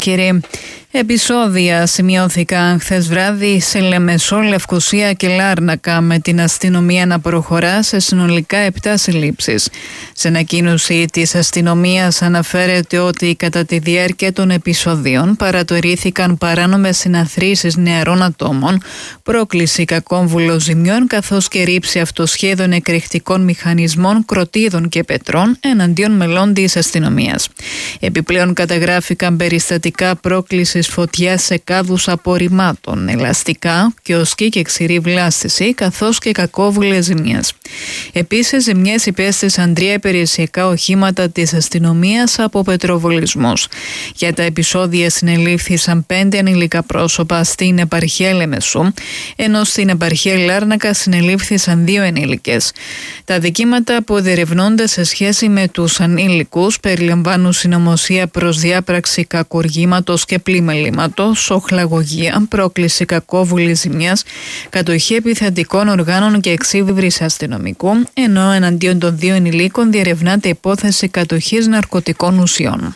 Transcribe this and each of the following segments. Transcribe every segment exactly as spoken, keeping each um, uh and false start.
Κύριε, επεισόδια σημειώθηκαν χθες βράδυ σε Λεμεσό, Λευκοσία και Λάρνακα, με την αστυνομία να προχωρά σε συνολικά επτά συλλήψεις. Σε ανακοίνωση της αστυνομίας αναφέρεται ότι κατά τη διάρκεια των επεισοδίων παρατηρήθηκαν παράνομες συναθρήσεις νεαρών ατόμων, πρόκληση κακόμβουλων ζημιών καθώς και ρήψη αυτοσχέδων εκρηκτικών μηχανισμών, κροτίδων και πετρών εναντίον μελών της αστυνομίας. Επιπλέον καταγράφηκαν περιστατικά πρόκλησης φωτιάς σε κάδους απορριμμάτων, ελαστικά, κιόσκι και ξηρή βλάστηση, καθώς και κακόβουλες ζημιές. Επίσης, ζημιές υπέστησαν τρία υπηρεσιακά οχήματα της αστυνομίας από πετροβολισμούς. Για τα επεισόδια συνελήφθησαν πέντε ανηλικά πρόσωπα στην επαρχία Λεμεσού, ενώ στην επαρχία Λάρνακα συνελήφθησαν δύο ενήλικες. Τα δικήματα που διερευνώνται σε σχέση με τους ανήλικους περιλαμβάνουν συνωμοσία προς διάπραξη κακουργήματος και πλημελήματος, οχλαγωγία, πρόκληση κακόβουλης ζημιάς, κατοχή επιθετικών οργάνων και εξύβριση αστυνομικού, ενώ εναντίον των δύο ενηλίκων διερευνάται υπόθεση κατοχής ναρκωτικών ουσιών.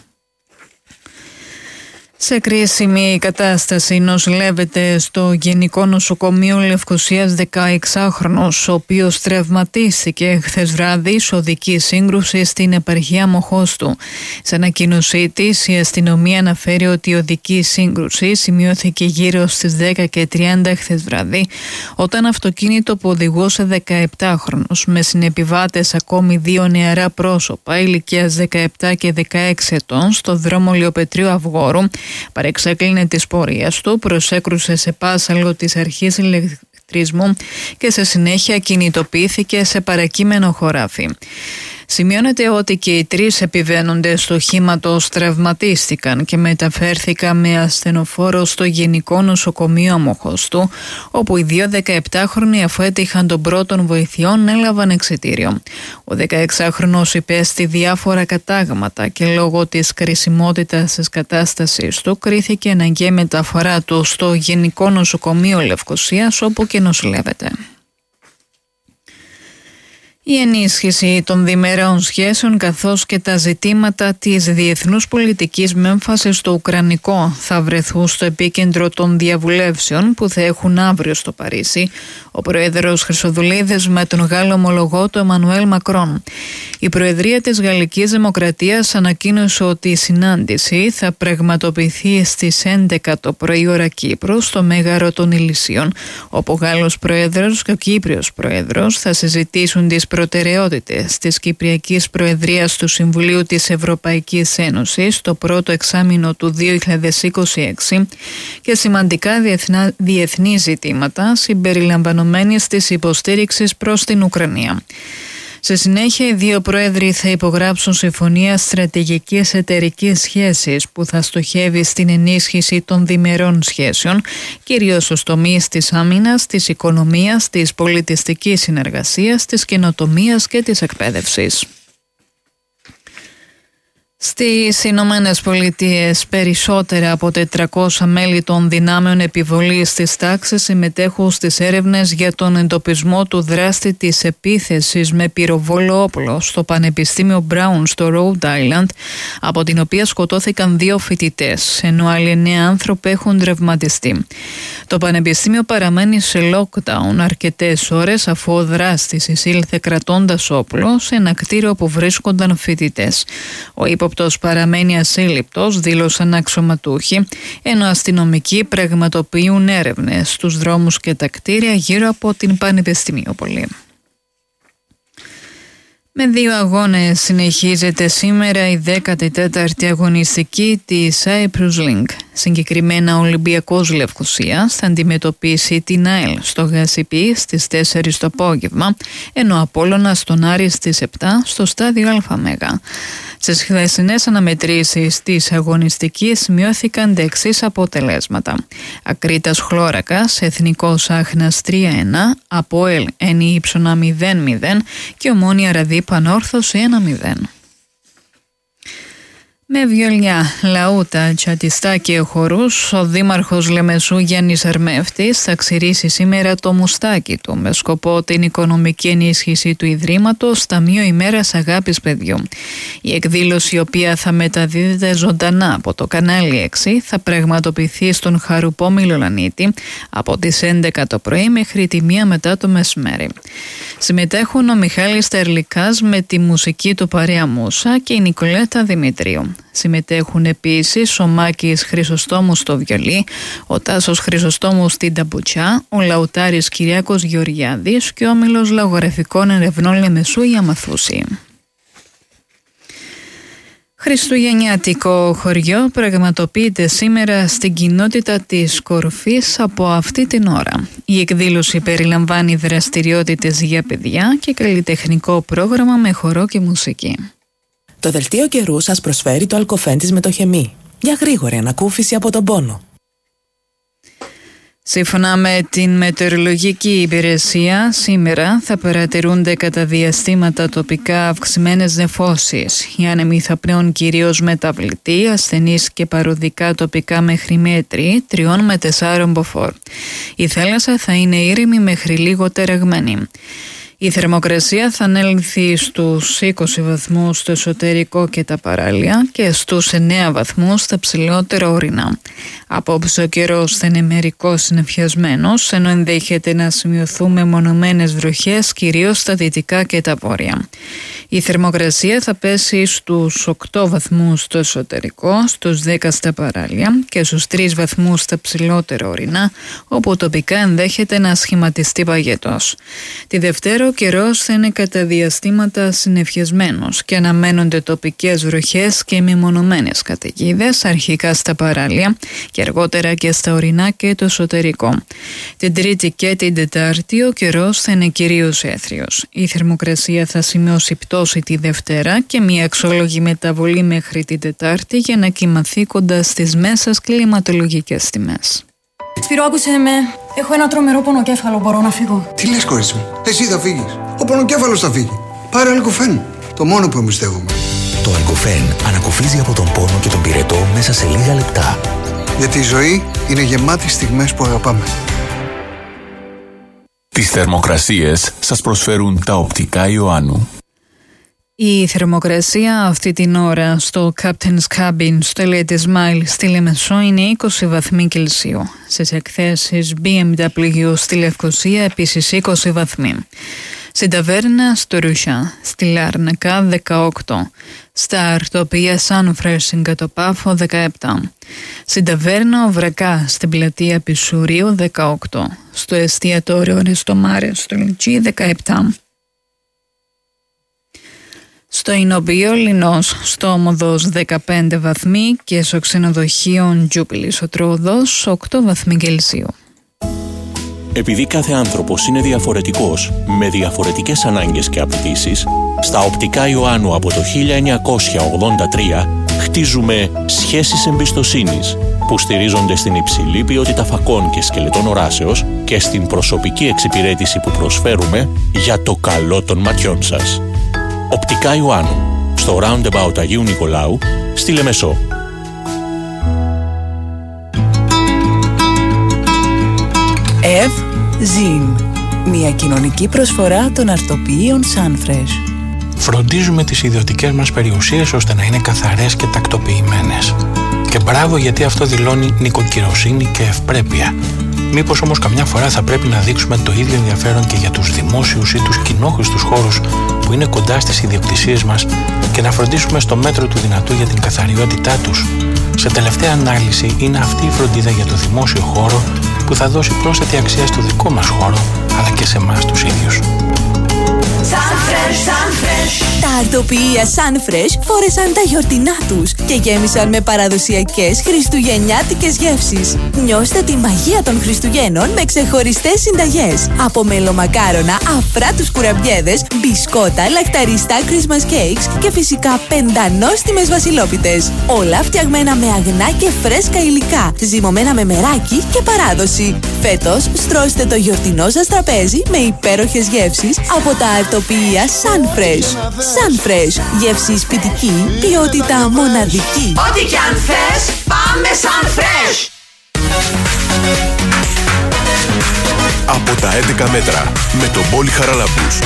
Σε κρίσιμη κατάσταση νοσηλεύεται στο Γενικό Νοσοκομείο Λευκοσίας δεκαεξάχρονος, ο οποίος τραυματίστηκε χθες βράδυ σε οδική σύγκρουση στην επαρχία Μοχώστου. Σε ανακοίνωσή της, η αστυνομία αναφέρει ότι η οδική σύγκρουση σημειώθηκε γύρω στις δέκα και τριάντα χθες βράδυ, όταν αυτοκίνητο που οδηγούσε δεκαεπτάχρονος με συνεπιβάτες ακόμη δύο νεαρά πρόσωπα ηλικίας δεκαεπτά και δεκαέξι ετών στο δρόμο Λιοπετρίου Αυγόρου παρεξέκλεινε τις πορείες του, προσέκρουσε σε πάσαλο της αρχής ηλεκτρισμού και σε συνέχεια κινητοποιήθηκε σε παρακείμενο χωράφι. Σημειώνεται ότι και οι τρεις επιβαίνοντες του οχήματος τραυματίστηκαν και μεταφέρθηκαν με ασθενοφόρο στο Γενικό Νοσοκομείο Μοχώστου, όπου οι δύο δεκαεπτάχρονοι, αφού έτυχαν των πρώτων βοηθειών, έλαβαν εξιτήριο. Ο δεκαεξάχρονος υπέστη διάφορα κατάγματα και λόγω της κρισιμότητας της κατάστασης του κρίθηκε αναγκαία μεταφορά του στο Γενικό Νοσοκομείο Λευκοσίας, όπου και νοσηλεύεται. Η ενίσχυση των διμερών σχέσεων καθώς και τα ζητήματα της διεθνούς πολιτικής με έμφαση στο ουκρανικό θα βρεθούν στο επίκεντρο των διαβουλεύσεων που θα έχουν αύριο στο Παρίσι ο πρόεδρος Χρυσοδουλίδης με τον Γάλλο ομολογό του Εμμανουέλ Μακρόν. Η Προεδρία της Γαλλικής Δημοκρατίας ανακοίνωσε ότι η συνάντηση θα πραγματοποιηθεί στις έντεκα το πρωί ώρα Κύπρου στο Μέγαρο των Ηλυσίων, όπου ο Γάλλος Πρόεδρος και ο Κύπριος Πρόεδρος θα συζητήσουν τις προτεραιότητες της Κυπριακής Προεδρίας του Συμβουλίου της Ευρωπαϊκής Ένωσης το πρώτο εξάμηνο του δύο χιλιάδες είκοσι έξι και σημαντικά διεθνά, διεθνή ζητήματα συμπεριλαμβανομένης της υποστήριξης προς την Ουκρανία. Σε συνέχεια, οι δύο πρόεδροι θα υπογράψουν συμφωνία στρατηγικής εταιρικής σχέσης που θα στοχεύει στην ενίσχυση των διμερών σχέσεων, κυρίως στους τομείς της άμυνας, της οικονομίας, της πολιτιστικής συνεργασίας, της καινοτομίας και της εκπαίδευσης. Στις Ηνωμένες Πολιτείες, περισσότερα από τετρακόσια μέλη των δυνάμεων επιβολής της τάξης συμμετέχουν στις έρευνες για τον εντοπισμό του δράστη της επίθεσης με πυροβόλο όπλο στο Πανεπιστήμιο Brown στο Rhode Island, από την οποία σκοτώθηκαν δύο φοιτητές, ενώ άλλοι εννέα άνθρωποι έχουν τραυματιστεί. Το Πανεπιστήμιο παραμένει σε lockdown αρκετές ώρες αφού ο δράστης εισήλθε κρατώντας όπλο σε ένα κτίριο που βρίσκονταν φοιτητές. Ο ύποπτος παραμένει ασύλληπτος, δήλωσαν αξιωματούχοι, ενώ αστυνομικοί πραγματοποιούν έρευνες στους δρόμους και τα κτίρια γύρω από την Πανεπιστημιόπολη. Με δύο αγώνες συνεχίζεται σήμερα η δέκατη τέταρτη αγωνιστική της Cyprus Link. Συγκεκριμένα ο Ολυμπιακός Λευκοσίας θα αντιμετωπίσει την ΑΕΛ στο Γασιπί στις τέσσερις το απόγευμα, ενώ ο Απόλλωνας στον Άρη στις επτά στο στάδιο ΑΜΕΓΑ. Στις χθεσινές αναμετρήσεις της αγωνιστικής σημειώθηκαν τα εξής αποτελέσματα. Ακρίτας Χλώρακας, Εθνικός Άχνας τρία ένα, Απόελ Ενή Ήψονα μηδέν μηδέν και Ομόνια Ραδί Πανόρθωση ένα μηδέν. Με βιολιά, λαούτα, τσατιστά και χορούς, ο δήμαρχος Λεμεσού Γιάννης Αρμεύτης θα ξηρίσει σήμερα το μουστάκι του με σκοπό την οικονομική ενίσχυση του Ιδρύματος Ταμείο ημέρας Αγάπης Παιδιού. Η εκδήλωση, η οποία θα μεταδίδεται ζωντανά από το κανάλι έξι, θα πραγματοποιηθεί στον Χαρουπό Μιλολανίτη από τις έντεκα το πρωί μέχρι τη μία μετά το μεσημέρι. Συμμετέχουν ο Μιχάλης Τερλικάς με τη μουσική του Παρέα Μούσα και η Νικολέτα Δημητρίου. Συμμετέχουν επίσης ο Μάκης Χρυσοστόμου στο βιολί, ο Τάσος Χρυσοστόμου στην ταμπουτσιά, ο λαουτάρης Κυριάκος Γεωργιάδης και ο Όμιλος Λαγογραφικών Ερευνών Λεμεσού η Αμαθούση. Χριστουγεννιάτικο χωριό πραγματοποιείται σήμερα στην κοινότητα της Κορφής από αυτή την ώρα. Η εκδήλωση περιλαμβάνει δραστηριότητες για παιδιά και καλλιτεχνικό πρόγραμμα με χορό και μουσική. Το δελτίο καιρού σας προσφέρει το Αλκοφέν της Μετοχεμή για γρήγορη ανακούφιση από τον πόνο. Σύμφωνα με την μετεωρολογική υπηρεσία, σήμερα θα παρατηρούνται κατά διαστήματα τοπικά αυξημένες νεφώσεις. Οι άνεμοι θα πνέουν κυρίως μεταβλητοί, ασθενείς και παροδικά τοπικά μέχρι μέτρη, τριών με τεσσάρων μποφόρ. Η θάλασσα θα είναι ήρεμη μέχρι λίγο τεραγμένη. Η θερμοκρασία θα ανέλθει στους είκοσι βαθμούς στο εσωτερικό και τα παράλια και στους εννέα βαθμούς στα ψηλότερα ορεινά. Απόψε ο καιρός θα είναι μερικώς συννεφιασμένος, ενώ ενδέχεται να σημειωθούν μεμονωμένες βροχές κυρίως στα δυτικά και τα βόρεια. Η θερμοκρασία θα πέσει στους οκτώ βαθμούς στο εσωτερικό, στους δέκα στα παράλια και στους τρεις βαθμούς στα ψηλότερα ορεινά, όπου τοπικά ενδέχεται να σχηματιστεί παγετός. Τη Δευτέρα ο καιρός θα είναι κατά διαστήματα συννεφιασμένος και αναμένονται τοπικές βροχές και μεμονωμένες καταιγίδες, αρχικά στα παράλια και αργότερα και στα ορεινά και το εσωτερικό. Την Τρίτη και την Τετάρτη ο καιρός θα είναι κυρίως έθριος. Η θερμοκρασία θα σημειώσει πτώση τη Δευτέρα και μια αξιόλογη μεταβολή μέχρι την Τετάρτη για να κοιμαθεί κοντά στις μέσες κλιματολογικές τιμές. Σπύρο, άκουσε με. Έχω ένα τρομερό πονοκέφαλο. Μπορώ να φύγω? Τι λες, κορίτσι μου? Εσύ θα φύγεις. Ο πονοκέφαλος θα φύγει. Πάρε Αλκοφέν. Το μόνο που εμπιστεύομαι. Το Αλκοφέν ανακουφίζει από τον πόνο και τον πυρετό μέσα σε λίγα λεπτά. Γιατί η ζωή είναι γεμάτη στιγμές που αγαπάμε. Τις θερμοκρασίες σας προσφέρουν τα οπτικά Ιωάννου. Η θερμοκρασία αυτή την ώρα στο Captain's Cabin στο Elite Smile στη Λεμεσό είναι είκοσι βαθμοί Κελσίου. Στις εκθέσεις μπι εμ ντάμπλιου στη Λευκοσία επίσης είκοσι βαθμοί. Στην Ταβέρνα στο Ρουσιά, στη Λάρνακα δεκαοκτώ. Στα Αρτοπία Sunfresh στην Κατοπάφο δεκαεπτά. Στην Ταβέρνα Βρακά στην Πλατεία Πισουρίου δεκαοκτώ. Στο εστιατόριο Ρεστομάρε στο Λιτσί δεκαεπτά. Στο Ινοπείο Λινός στο Όμοδος δεκαπέντε βαθμοί και στο ξενοδοχείο Τζούπιλης ο Τρόδος οκτώ βαθμοί Κελσίου. Επειδή κάθε άνθρωπος είναι διαφορετικός, με διαφορετικές ανάγκες και απαιτήσεις, στα οπτικά Ιωάννου από το χίλια εννιακόσια ογδόντα τρία χτίζουμε σχέσεις εμπιστοσύνης που στηρίζονται στην υψηλή ποιότητα φακών και σκελετών οράσεως και στην προσωπική εξυπηρέτηση που προσφέρουμε για το καλό των ματιών σας. Οπτικά Ιωάννου, στο Roundabout Αγίου Νικολάου, στη Λεμεσό. Ευ Ζιν, μια κοινωνική προσφορά των αρτοποιείων Sunfresh. Φροντίζουμε τις ιδιωτικές μας περιουσίες ώστε να είναι καθαρές και τακτοποιημένες. Και μπράβο, γιατί αυτό δηλώνει νοικοκυροσύνη και ευπρέπεια. Μήπως όμως καμιά φορά θα πρέπει να δείξουμε το ίδιο ενδιαφέρον και για τους δημόσιους ή τους κοινόχρηστους χώρους που είναι κοντά στις ιδιοκτησίες μας και να φροντίσουμε στο μέτρο του δυνατού για την καθαριότητά τους. Σε τελευταία ανάλυση είναι αυτή η φροντίδα για το δημόσιο χώρο που θα δώσει πρόσθετη αξία στο δικό μας χώρο αλλά και σε εμάς τους ίδιους. Sunfresh, Sunfresh. Τα αρτοποιεία Sunfresh φόρεσαν τα γιορτινά τους και γέμισαν με παραδοσιακές χριστουγεννιάτικες γεύσεις. Νιώστε τη μαγεία των Χριστουγέννων με ξεχωριστές συνταγές. Από μελομακάρονα, αφράτους κουραμπιέδες, μπισκότα, λαχταριστά Christmas cakes και φυσικά πεντανόστιμες βασιλόπιτες. Όλα φτιαγμένα με αγνά και φρέσκα υλικά, ζυμωμένα με μεράκι και παράδοση. Φέτος στρώστε το γιορτινό σας τραπέζι με υπέροχες γεύσεις από τα αρτοποιεία Sunfresh. Sunfresh, γεύση σπιτική, ποιότητα μοναδική. Ό,τι κι αν θες, πάμε Sunfresh! Από τα έντεκα μέτρα με τον Πόλη Χαραλάμπους.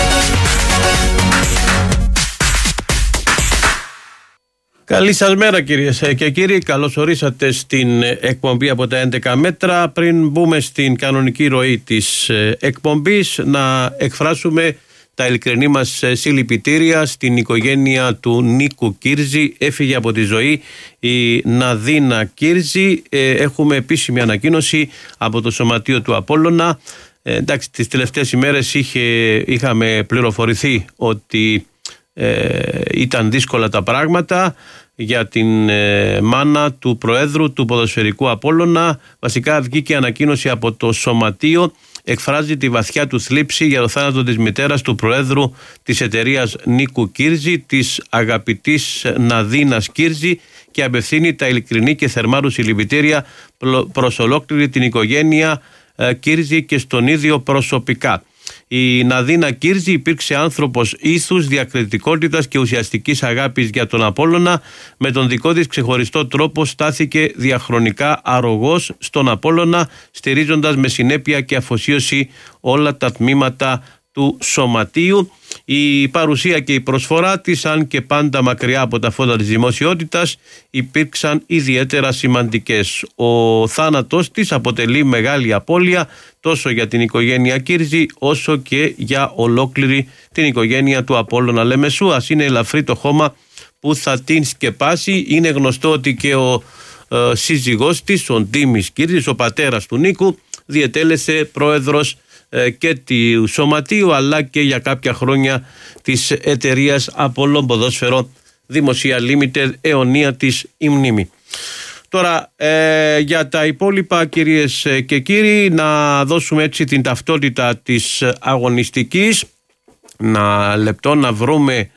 Καλή σας μέρα κυρίες και κύριοι, καλώς ορίσατε στην εκπομπή από τα έντεκα μέτρα. Πριν μπούμε στην κανονική ροή της εκπομπής, να εκφράσουμε τα ειλικρινή μας συλληπιτήρια στην οικογένεια του Νίκου Κύρζη. Έφυγε από τη ζωή η Ναδίνα Κύρζη. Έχουμε επίσημη ανακοίνωση από το Σωματείο του Απόλλωνα. Ε, εντάξει, τις τελευταίες ημέρες είχε, είχαμε πληροφορηθεί ότι ε, ήταν δύσκολα τα πράγματα για την ε, μάνα του Προέδρου του Ποδοσφαιρικού Απόλλωνα. Βασικά βγήκε ανακοίνωση από το Σωματείο, εκφράζει τη βαθιά του θλίψη για το θάνατο της μητέρας του Προέδρου της εταιρείας Νίκου Κύρζη, της αγαπητής Ναδίνας Κύρζη, και απευθύνει τα ειλικρινή και θερμά του συλληπιτήρια προς ολόκληρη την οικογένεια Κύρζη και στον ίδιο προσωπικά. Η Ναδίνα Κύρζη υπήρξε άνθρωπος ήθους, διακριτικότητας και ουσιαστικής αγάπης για τον Απόλλωνα. Με τον δικό της ξεχωριστό τρόπο στάθηκε διαχρονικά αρρωγός στον Απόλλωνα, στηρίζοντας με συνέπεια και αφοσίωση όλα τα τμήματα του Σωματείου. Η παρουσία και η προσφορά της, αν και πάντα μακριά από τα φώτα της δημοσιότητας, υπήρξαν ιδιαίτερα σημαντικές. Ο θάνατος της αποτελεί μεγάλη απώλεια τόσο για την οικογένεια Κύρζη όσο και για ολόκληρη την οικογένεια του Απόλλωνα Λεμεσού. Ας είναι ελαφρύ το χώμα που θα την σκεπάσει. Είναι γνωστό ότι και ο ε, σύζυγός της, ο Ντίμης Κύρζης, ο πατέρας του Νίκου, διετέλεσε πρόεδρος και του Σωματείου, αλλά και για κάποια χρόνια της εταιρείας Απόλλων Ποδόσφαιρο Δημοσία Limited, αιωνία της η μνήμη. Τώρα ε, για τα υπόλοιπα κυρίες και κύριοι, να δώσουμε έτσι την ταυτότητα της αγωνιστικής. Να λεπτό να βρούμε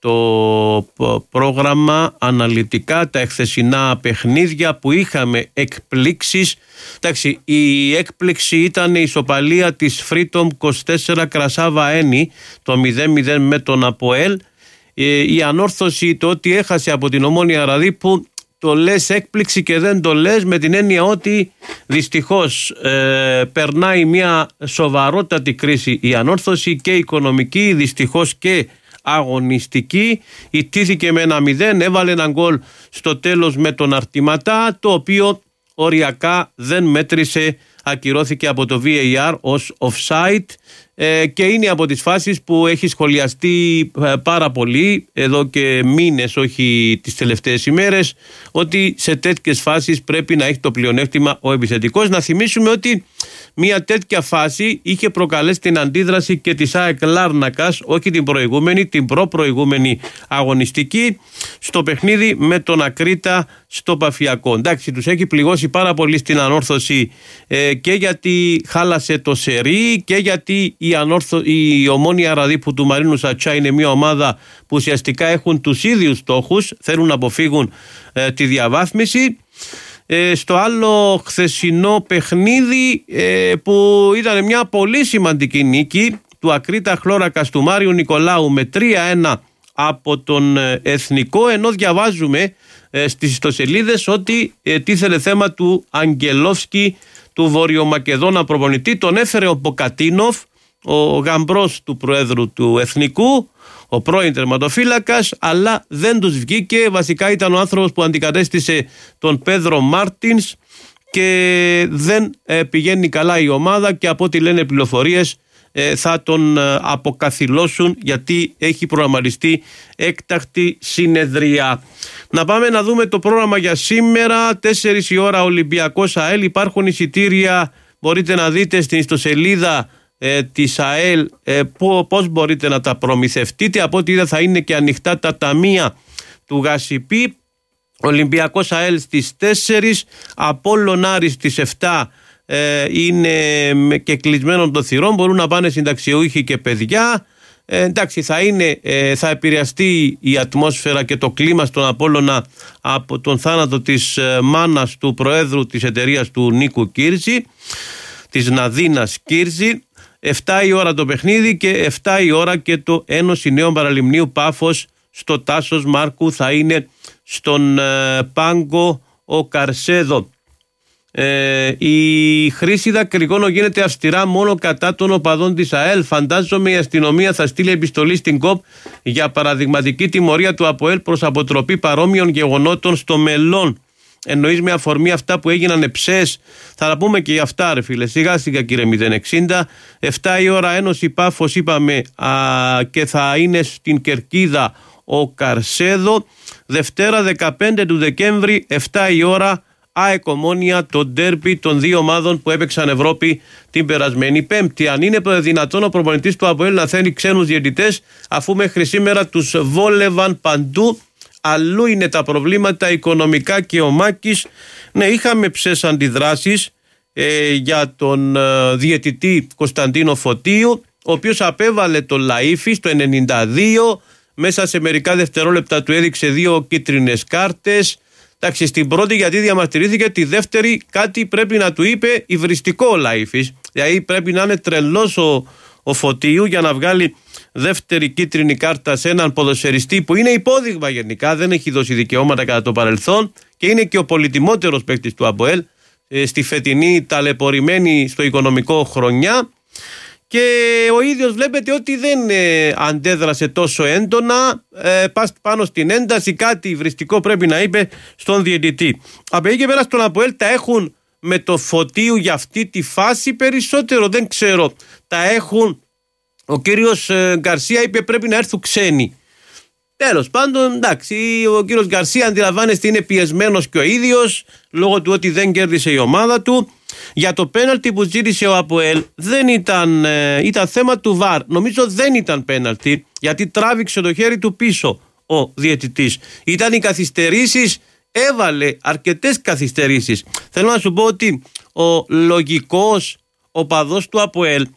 το πρόγραμμα αναλυτικά, τα εχθεσινά παιχνίδια που είχαμε εκπλήξεις. Εντάξει, η έκπληξη ήταν η ισοπαλία της Freedom είκοσι τέσσερα Κρασάβα Ένι, το μηδέν μηδέν με τον Αποέλ. Η ανόρθωση, το ότι έχασε από την Ομόνοια Ραδίππου, το λες έκπληξη και δεν το λες, με την έννοια ότι δυστυχώς ε, περνάει μια σοβαρότατη κρίση η ανόρθωση, και οικονομική, δυστυχώς και αγωνιστική. Ιτήθηκε με ένα μηδέν, έβαλε ένα γκολ στο τέλος με τον Αρτηματά, το οποίο οριακά δεν μέτρησε, ακυρώθηκε από το βι έι αρ ως offside, ε, και είναι από τις φάσεις που έχει σχολιαστεί ε, πάρα πολύ εδώ και μήνες, όχι τις τελευταίες ημέρες, ότι σε τέτοιες φάσεις πρέπει να έχει το πλεονέκτημα ο επιθετικός. Να θυμίσουμε ότι μια τέτοια φάση είχε προκαλέσει την αντίδραση και της ΑΕΚ Λάρνακας, όχι την προηγούμενη, την προπροηγούμενη αγωνιστική, στο παιχνίδι με τον Ακρίτα στο Παφιακό. Εντάξει, τους έχει πληγώσει πάρα πολύ στην ανόρθωση, ε, και γιατί χάλασε το σερί, και γιατί η, ανόρθω, η Ομόνοια Ραδίππου του Μαρίνου Σατσά είναι μια ομάδα που ουσιαστικά έχουν τους ίδιους στόχους, θέλουν να αποφύγουν ε, τη διαβάθμιση. Ε, στο άλλο χθεσινό παιχνίδι, ε, που ήταν μια πολύ σημαντική νίκη του Ακρίτα Χλώρακας του Μάριου Νικολάου με τρία ένα από τον ε, Εθνικό, ενώ διαβάζουμε ε, στις ιστοσελίδες ότι ε, τίθελε θέμα του Αγγελόφσκι, του Βορειομακεδόνα προπονητή. Τον έφερε ο Ποκατίνοφ, ο γαμπρός του Προέδρου του Εθνικού, ο πρώην τερματοφύλακας, αλλά δεν τους βγήκε. Βασικά ήταν ο άνθρωπος που αντικατέστησε τον Πέδρο Μάρτινς και δεν ε, πηγαίνει καλά η ομάδα, και από ό,τι λένε πληροφορίες ε, θα τον ε, αποκαθιλώσουν, γιατί έχει προγραμματιστεί έκτακτη συνεδρία. Να πάμε να δούμε το πρόγραμμα για σήμερα. Τέσσερις η ώρα Ολυμπιακός ΑΕΛ. Υπάρχουν εισιτήρια, μπορείτε να δείτε στην ιστοσελίδα Ε, της ΑΕΛ ε, πώς μπορείτε να τα προμηθευτείτε. Από ό,τι είδα θα είναι και ανοιχτά τα ταμεία του Γασιπί. Ολυμπιακός ΑΕΛ στις τέσσερις, Απόλλων Άρης στις επτά, ε, είναι και κλεισμένων των θυρών, μπορούν να πάνε συνταξιούχοι και παιδιά. Ε, εντάξει, θα, είναι, ε, θα επηρεαστεί η ατμόσφαιρα και το κλίμα στον Απόλλωνα από τον θάνατο της ε, μάνας του Προέδρου της εταιρείας του Νίκου Κύρζη. της Ναδίνας Κύρζη. εφτά η ώρα το παιχνίδι και εφτά η ώρα και το Ένωση Νέων Παραλιμνίου Πάφος στο Τάσος Μάρκου, θα είναι στον ε, Πάγκο ο Καρσέδο. Ε, η χρήση δακρυγόνων γίνεται αυστηρά μόνο κατά των οπαδών της ΑΕΛ. Φαντάζομαι η αστυνομία θα στείλει επιστολή στην ΚΟΠ για παραδειγματική τιμωρία του ΑΠΟΕΛ προς αποτροπή παρόμοιων γεγονότων στο μέλλον. Εννοείς με αφορμή αυτά που έγιναν εψές? Θα τα πούμε και για αυτά, ρε φίλε. Σιγά σιγά, κύριε μηδέν εξήντα. εφτά η ώρα Ένωση Πάφος είπαμε, α, και θα είναι στην Κερκίδα ο Καρσέδο. Δευτέρα δεκαπέντε του Δεκέμβρη, εφτά η ώρα, ΑΕΚ Ομόνοια, το ντέρμπι των δύο ομάδων που έπαιξαν Ευρώπη την περασμένη Πέμπτη. Αν είναι δυνατόν ο προπονητής του ΑΠΟΕΛ να θέλει ξένους διαιτητές, αφού μέχρι σήμερα τους βόλευαν παντού? Αλλού είναι τα προβλήματα οικονομικά και ο Μάκης. Ναι, είχαμε ψες αντιδράσεις ε, για τον ε, διαιτητή Κωνσταντίνο Φωτίου, ο οποίος απέβαλε τον Λαΐφη στο ενενήντα δύο, μέσα σε μερικά δευτερόλεπτα του έδειξε δύο κίτρινες κάρτες. Εντάξει, στην πρώτη γιατί διαμαρτυρήθηκε, τη δεύτερη κάτι πρέπει να του είπε υβριστικό ο Λαΐφης. Δηλαδή πρέπει να είναι τρελός ο, ο Φωτίου για να βγάλει δεύτερη κίτρινη κάρτα σε έναν ποδοσφαιριστή που είναι υπόδειγμα γενικά, δεν έχει δώσει δικαιώματα κατά το παρελθόν και είναι και ο πολυτιμότερος παίκτης του ΑΠΟΕΛ ε, στη φετινή ταλαιπωρημένη στο οικονομικό χρονιά. Και ο ίδιος βλέπετε ότι δεν ε, αντέδρασε τόσο έντονα, ε, πάνω στην ένταση κάτι υβριστικό πρέπει να είπε στον διαιτητή. Από εκεί και πέρα στον ΑΠΟΕΛ τα έχουν με το Φωτίου για αυτή τη φάση περισσότερο, δεν ξέρω, τα έχουν. Ο κύριος ε, Γκαρσία είπε πρέπει να έρθουν ξένοι. Τέλος πάντων, εντάξει, ο κύριος Γκαρσία αντιλαμβάνεστε είναι πιεσμένος και ο ίδιος λόγω του ότι δεν κέρδισε η ομάδα του. Για το πέναλτι που ζήτησε ο ΑΠΟΕΛ δεν ήταν, ε, ήταν θέμα του ΒΑΡ. Νομίζω δεν ήταν πέναλτι γιατί τράβηξε το χέρι του πίσω ο διαιτητής. Ήταν οι καθυστερήσεις, έβαλε αρκετές καθυστερήσεις. Θέλω να σου πω ότι ο λογικός οπαδός του ΑΠΟΕΛ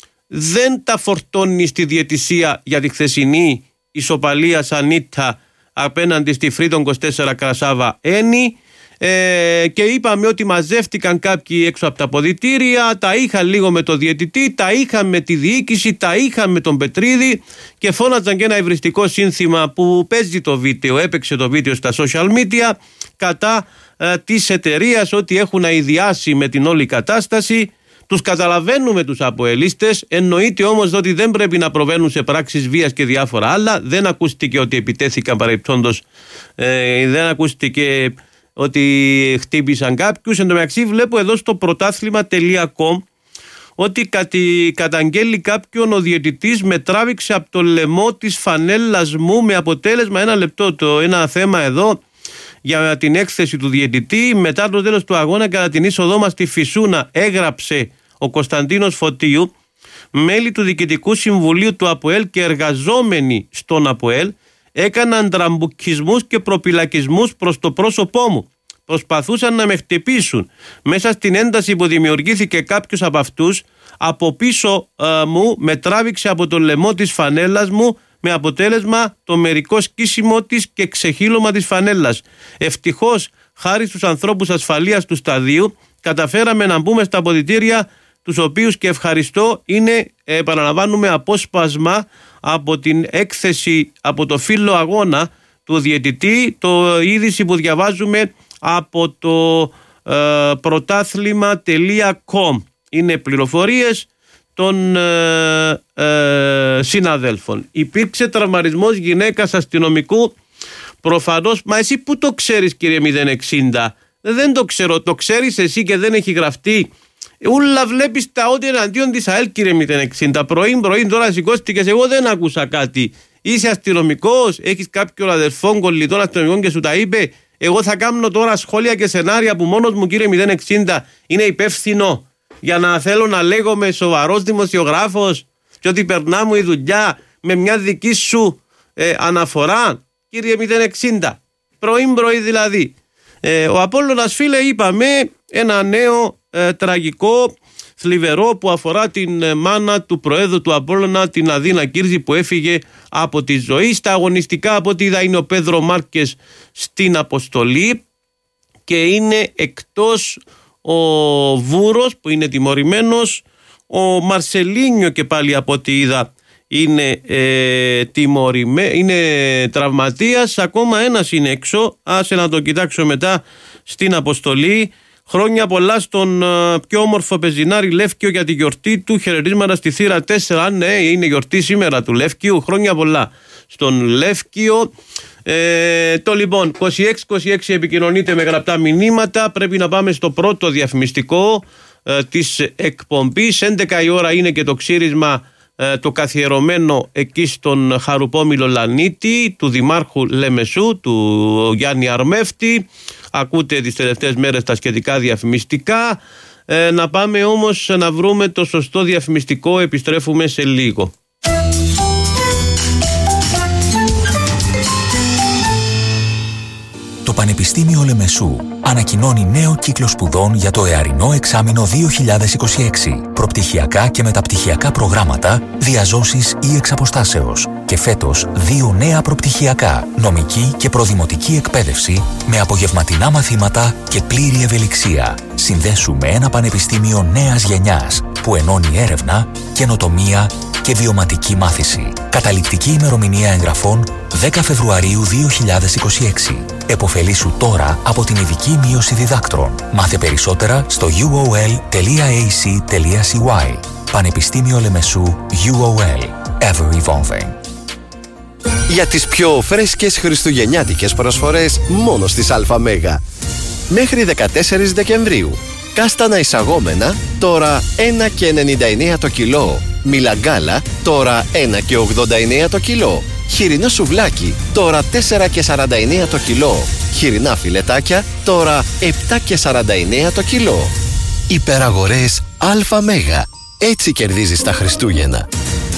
δεν τα φορτώνει στη διαιτησία για τη χθεσινή ισοπαλία Σανίτα απέναντι στη Φρύτον είκοσι τέσσερα Κρασάβα Ένι, ε, και είπαμε ότι μαζεύτηκαν κάποιοι έξω από τα αποδυτήρια, τα είχα λίγο με το διαιτητή, τα είχα με τη διοίκηση, τα είχα με τον Πετρίδη και φώναζαν και ένα υβριστικό σύνθημα που παίζει το βίντεο, έπαιξε το βίντεο στα social media κατά ε, της εταιρείας ότι έχουν αηδιάσει με την όλη κατάσταση. Τους καταλαβαίνουμε τους αποελίστες, εννοείται όμως ότι δεν πρέπει να προβαίνουν σε πράξεις βίας και διάφορα άλλα. Δεν ακούστηκε ότι επιτέθηκαν παρεμπιπτόντως, ε, δεν ακούστηκε ότι χτύπησαν κάποιους. Εν τω μεταξύ βλέπω εδώ στο πρωτάθλημα τελεία κομ ότι κατη, καταγγέλει κάποιον ο διαιτητής με τράβηξε από το λαιμό της φανέλας μου, με αποτέλεσμα ένα λεπτό το ένα θέμα εδώ για την έκθεση του διαιτητή. Μετά το τέλος του αγώνα κατά την είσοδό μας στη Φυσούνα έγραψε ο Κωνσταντίνος Φωτίου, μέλη του Διοικητικού Συμβουλίου του ΑΠΟΕΛ και εργαζόμενοι στον ΑΠΟΕΛ έκαναν τραμπουκισμούς και προπυλακισμούς προς το πρόσωπό μου. Προσπαθούσαν να με χτυπήσουν. Μέσα στην ένταση που δημιουργήθηκε κάποιος από αυτούς από πίσω ε, μου με τράβηξε από το λαιμό της φανέλας μου, με αποτέλεσμα το μερικό σκίσιμο της και ξεχύλωμα της φανέλας. Ευτυχώς, χάρη στους ανθρώπους ασφαλείας του σταδίου, καταφέραμε να μπούμε στα αποδυτήρια, τους οποίους και ευχαριστώ, είναι, επαναλαμβάνουμε, απόσπασμα από την έκθεση, από το φύλλο αγώνα του διαιτητή, το είδηση που διαβάζουμε από το ε, πρωτάθλημα τελεία κομ. Είναι πληροφορίες των ε, ε, συναδέλφων. Υπήρξε τραυματισμός γυναίκας αστυνομικού. Προφανώς, μα εσύ που το ξέρεις, κύριε μηδέν εξήντα? Δεν το ξέρω, το ξέρεις εσύ και δεν έχει γραφτεί? Ούλα βλέπεις τα ό,τι εναντίον της ΑΕΛ, κύριε μηδέν εξήντα. Πρωί πρωί τώρα σηκώστηκες, εγώ δεν άκουσα κάτι. Είσαι αστυνομικός, έχεις κάποιον αδερφόν κολλητών αστυνομικών και σου τα είπε? Εγώ θα κάνω τώρα σχόλια και σενάρια που μόνος μου, κύριε μηδέν εξήντα, είναι υπεύθυνο για να θέλω να λέγομαι σοβαρός δημοσιογράφος και ότι περνά μου η δουλειά με μια δική σου ε, αναφορά, κύριε μηδέν εξήντα? Πρωί πρωί δηλαδή. Ε, ο Απόλλωνας, φίλε, είπαμε ένα νέο ε, τραγικό, θλιβερό, που αφορά την ε, μάνα του Προέδρου του Απόλλωνα, την Αδίνα Κύρζη, που έφυγε από τη ζωή. Στα αγωνιστικά, από ό,τι είδα, είναι ο Πέδρο Μάρκες στην αποστολή και είναι εκτός ο Βούρος που είναι τιμωρημένος, ο Μαρσελίνιο και πάλι από ό,τι είδα είναι, ε, τιμωρημέ, είναι τραυματίας, ακόμα ένας είναι έξω, άσε να το κοιτάξω μετά στην αποστολή. Χρόνια πολλά στον uh, πιο όμορφο Πεζινάρη Λεύκιο για τη γιορτή του. Χαιρετίσματα στη θύρα τέσσερα. Ναι, είναι γιορτή σήμερα του Λεύκιου. Χρόνια πολλά στον Λεύκιο. Ε, το λοιπόν, είκοσι έξι είκοσι έξι επικοινωνείτε με γραπτά μηνύματα. Πρέπει να πάμε στο πρώτο διαφημιστικό ε, της εκπομπής. έντεκα η ώρα είναι και το ξύρισμα ε, το καθιερωμένο εκεί στον Χαρουπόμηλο Λανίτη του Δημάρχου Λεμεσού, του Γιάννη Αρμέφτη. Ακούτε τις τελευταίες μέρες τα σχετικά διαφημιστικά. Ε, να πάμε όμως να βρούμε το σωστό διαφημιστικό. Επιστρέφουμε σε λίγο. Το Πανεπιστήμιο Λεμεσού ανακοινώνει νέο κύκλο σπουδών για το εαρινό εξάμηνο δύο χιλιάδες είκοσι έξι. Προπτυχιακά και μεταπτυχιακά προγράμματα, διαζώσεις ή εξαποστάσεως. Και φέτος δύο νέα προπτυχιακά, νομική και προδημοτική εκπαίδευση με απογευματινά μαθήματα και πλήρη ευελιξία. Συνδέσου με ένα πανεπιστήμιο νέας γενιάς που ενώνει έρευνα, καινοτομία και βιωματική μάθηση. Καταληκτική ημερομηνία εγγραφών δέκα Φεβρουαρίου δύο χιλιάδες είκοσι έξι. Εποφελήσου τώρα από την ειδική μείωση διδάκτρων. Μάθε περισσότερα στο γιου ο ελ τελεία έι σι τελεία σι γουάι. Πανεπιστήμιο Λεμεσού γιου ο ελ. Ever evolving. Για τις πιο φρέσκες χριστουγεννιάτικες προσφορές μόνο στις ΑΜΕΓΑ. Μέχρι δεκατέσσερις Δεκεμβρίου. Κάστανα εισαγόμενα τώρα ένα και ενενήντα εννέα το κιλό. Μιλαγκάλα τώρα ένα και ογδόντα εννέα το κιλό. Χοιρινό σουβλάκι τώρα τέσσερα και σαράντα εννέα το κιλό. Χοιρινά φιλετάκια τώρα επτά και σαράντα εννέα το κιλό. Υπεραγορές ΑΜΕΓΑ. Έτσι κερδίζεις τα Χριστούγεννα.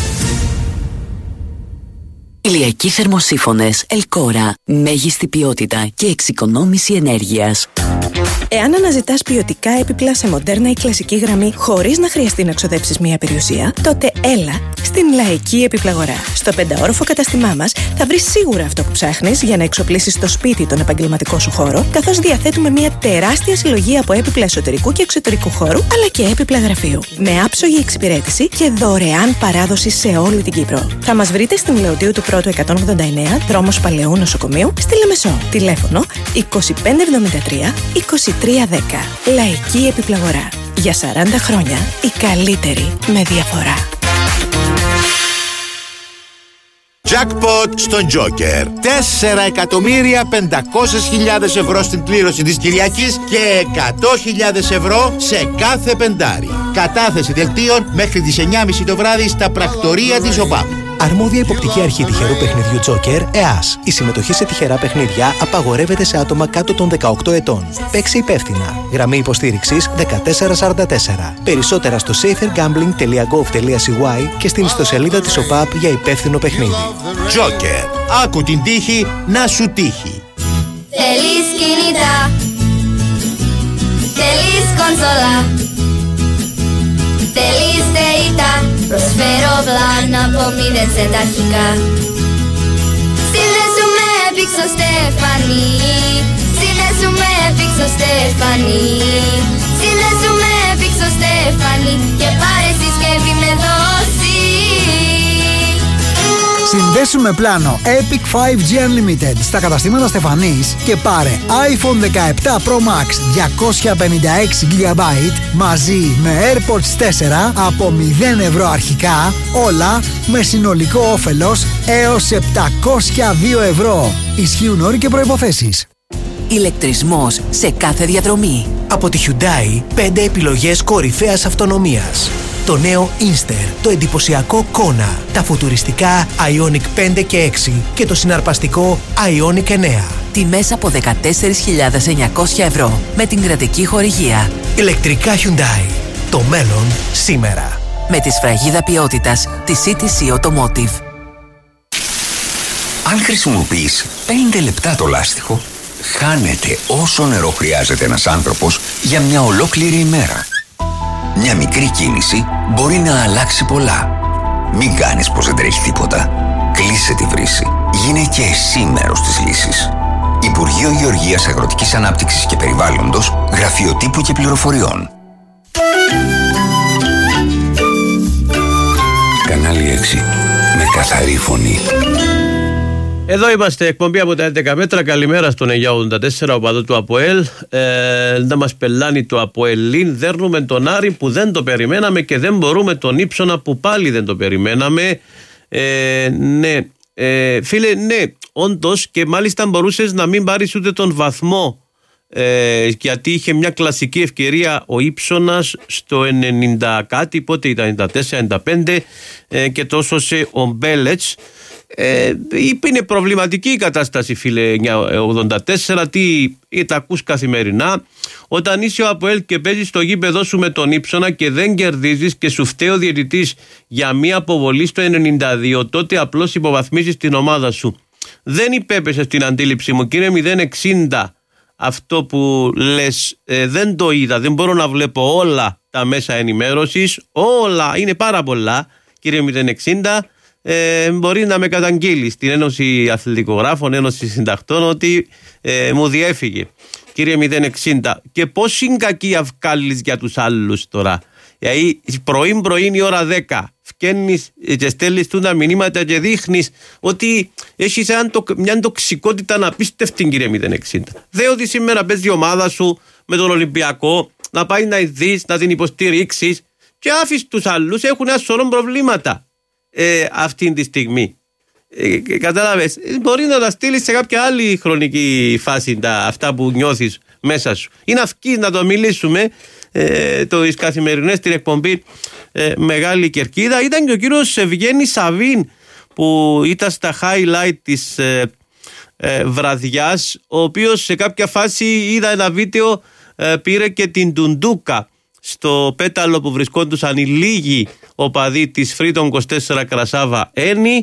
Ηλιακοί θερμοσύφωνες Ελκόρα. Μέγιστη ποιότητα και εξοικονόμηση ενέργειας. Εάν αναζητάς ποιοτικά έπιπλα σε μοντέρνα ή κλασική γραμμή χωρίς να χρειαστεί να ξοδέψεις μία περιουσία, τότε έλα στην Λαϊκή Επιπλαγορά. Στο πενταόροφο καταστημά μας θα βρεις σίγουρα αυτό που ψάχνεις για να εξοπλίσεις το σπίτι τον επαγγελματικό σου χώρο, καθώς διαθέτουμε μία τεράστια συλλογή από έπιπλα εσωτερικού και εξωτερικού χώρου, αλλά και έπιπλα γραφείου. Με άψογη εξυπηρέτηση και δωρεάν παράδοση σε όλη την Κύπρο. Θα μας βρείτε στην Λεωτίου του Πρώτου εκατόν ογδόντα εννέα, δρόμος Παλαιού Νοσοκομείου, στη Λεμεσό. Τηλέφωνο είκοσι πέντε εβδομήντα τρία είκοσι τρία δέκα. Λαϊκή Επιπλαγορά. Για σαράντα χρόνια η καλύτερη με διαφορά. Jackpot στον Joker. τέσσερα εκατομμύρια πεντακόσιες χιλιάδες ευρώ στην κλήρωση της Κυριακής και εκατό χιλιάδες ευρώ σε κάθε πεντάρι. Κατάθεση δελτίων μέχρι τις εννιά και μισή το βράδυ στα πρακτορία της ΟΠΑΠ. Αρμόδια υποπτική αρχή τυχερού παιχνιδιού Joker, ΕΑΣ. Η συμμετοχή σε τυχερά παιχνίδια απαγορεύεται σε άτομα κάτω των δεκαοκτώ ετών. Παίξε υπεύθυνα. Γραμμή υποστήριξης δεκατέσσερα σαράντα τέσσερα. Περισσότερα στο safer gambling τελεία gov τελεία σι γουάι και στην ιστοσελίδα της ΟΠΑΠ για υπεύθυνο παιχνίδι. Joker. Άκου την τύχη να σου τύχει. Θέλεις κινητά. Θέλεις κονσόλα. Θέλεις data. Προσφέρω πλάνα από μηδέν σε τα αρχικά. Συνδέσου με Pixo Στέφανη. Συνδέσου με Pixo Στέφανη. Συνδέσου με Pixo Στέφανη. Και πάρε συσκευή με δόση. Συνδέσουμε πλάνο Epic φάιβ τζι Unlimited στα καταστήματα Στεφανής και πάρε iPhone δεκαεπτά Pro Max διακόσια πενήντα έξι τζι μπι μαζί με AirPods τέσσερα από μηδέν ευρώ αρχικά, όλα με συνολικό όφελος έως επτακόσια δύο ευρώ. Ισχύουν όροι και προϋποθέσεις. Ηλεκτρισμός σε κάθε διαδρομή. Από τη Hyundai, πέντε επιλογές κορυφαίας αυτονομίας. Το νέο Inster, το εντυπωσιακό Kona, τα φουτουριστικά Ioniq πέντε και έξι και το συναρπαστικό Ioniq εννέα. Τιμές από δεκατέσσερις χιλιάδες εννιακόσια ευρώ με την κρατική χορηγία. Ηλεκτρικά Hyundai. Το μέλλον σήμερα. Με τη σφραγίδα ποιότητας της σι τι σι Automotive. Αν χρησιμοποιείς πέντε λεπτά το λάστιχο, χάνεται όσο νερό χρειάζεται ένας άνθρωπος για μια ολόκληρη ημέρα. Μια μικρή κίνηση μπορεί να αλλάξει πολλά. Μην κάνεις πως δεν τρέχει τίποτα. Κλείσε τη βρύση. Γίνε και εσύ μέρος της λύσης. Υπουργείο Γεωργίας, Αγροτικής Ανάπτυξης και Περιβάλλοντος, Γραφείο Τύπου και Πληροφοριών. Κανάλι έξι. Με καθαρή φωνή. Εδώ είμαστε, εκπομπή από τα έντεκα μέτρα. Καλημέρα στον εννιά ογδόντα τέσσερα, οπαδό του ΑΠΟΕΛ. Ε, να μας πελάνει το ΑΠΟΕΛ. Δέρνουμε τον Άρη που δεν το περιμέναμε και δεν μπορούμε τον Ύψονα που πάλι δεν το περιμέναμε. Ε, ναι, ε, φίλε, ναι, όντως, και μάλιστα μπορούσες να μην πάρεις ούτε τον βαθμό. Ε, γιατί είχε μια κλασική ευκαιρία ο Ύψονας στο ενενήντα κάτι, πότε ήταν, ενενήντα τέσσερα ενενήντα πέντε, ε, και το σώσε ο Μπέλετς. Ε, είναι προβληματική η κατάσταση, φίλε. εννιά ογδόντα τέσσερα, τι τα ακούς καθημερινά. Όταν είσαι ο ΑΠΟΕΛ και παίζεις στο γήπεδο σου με τον Ύψονα και δεν κερδίζεις και σου φταίει ο διαιτητής για μία αποβολή στο ενενήντα δύο, τότε απλώς υποβαθμίζεις την ομάδα σου. Δεν υπέπεσε στην αντίληψή μου, κύριε μηδέν εξήντα. Αυτό που λες, ε, δεν το είδα, δεν μπορώ να βλέπω όλα τα μέσα ενημέρωσης, όλα, είναι πάρα πολλά, κύριε μηδέν εξήντα. Ε, μπορεί να με καταγγείλει στην Ένωση Αθλητικογράφων, Ένωση Συντακτών, ότι ε, μου διέφυγε, κύριε μηδέν εξήντα. Και πώς είναι κακή αυκάλεις για τους άλλους τώρα. Δηλαδή πρωί πρωί η ώρα δέκα φκαίνεις και στέλνεις του τα μηνύματα και δείχνεις ότι έχεις μια τοξικότητα απίστευτη, κύριε μηδέν εξήντα. Δε ότι σήμερα παίζει η ομάδα σου με τον Ολυμπιακό, να πάει να δεις, να την υποστηρίξεις, και άφης τους άλλους, έχουν ένα σωρό προβλήματα ε, αυτή τη στιγμή. Ε, κατάλαβες, μπορεί να τα στείλεις σε κάποια άλλη χρονική φάση τα, αυτά που νιώθεις μέσα σου, ή να βγεις να το μιλήσουμε ε, το εις καθημερινές στην εκπομπή ε, Μεγάλη Κερκίδα. Ήταν και ο κύριος Ευγένης Σαβίν που ήταν στα highlight της ε, ε, βραδιάς, ο οποίος σε κάποια φάση είδα ένα βίντεο, ε, πήρε και την τουντούκα στο πέταλο που βρισκόντουσαν οι λίγοι οπαδοί της Freedom είκοσι τέσσερα Κρασάβα Ένι,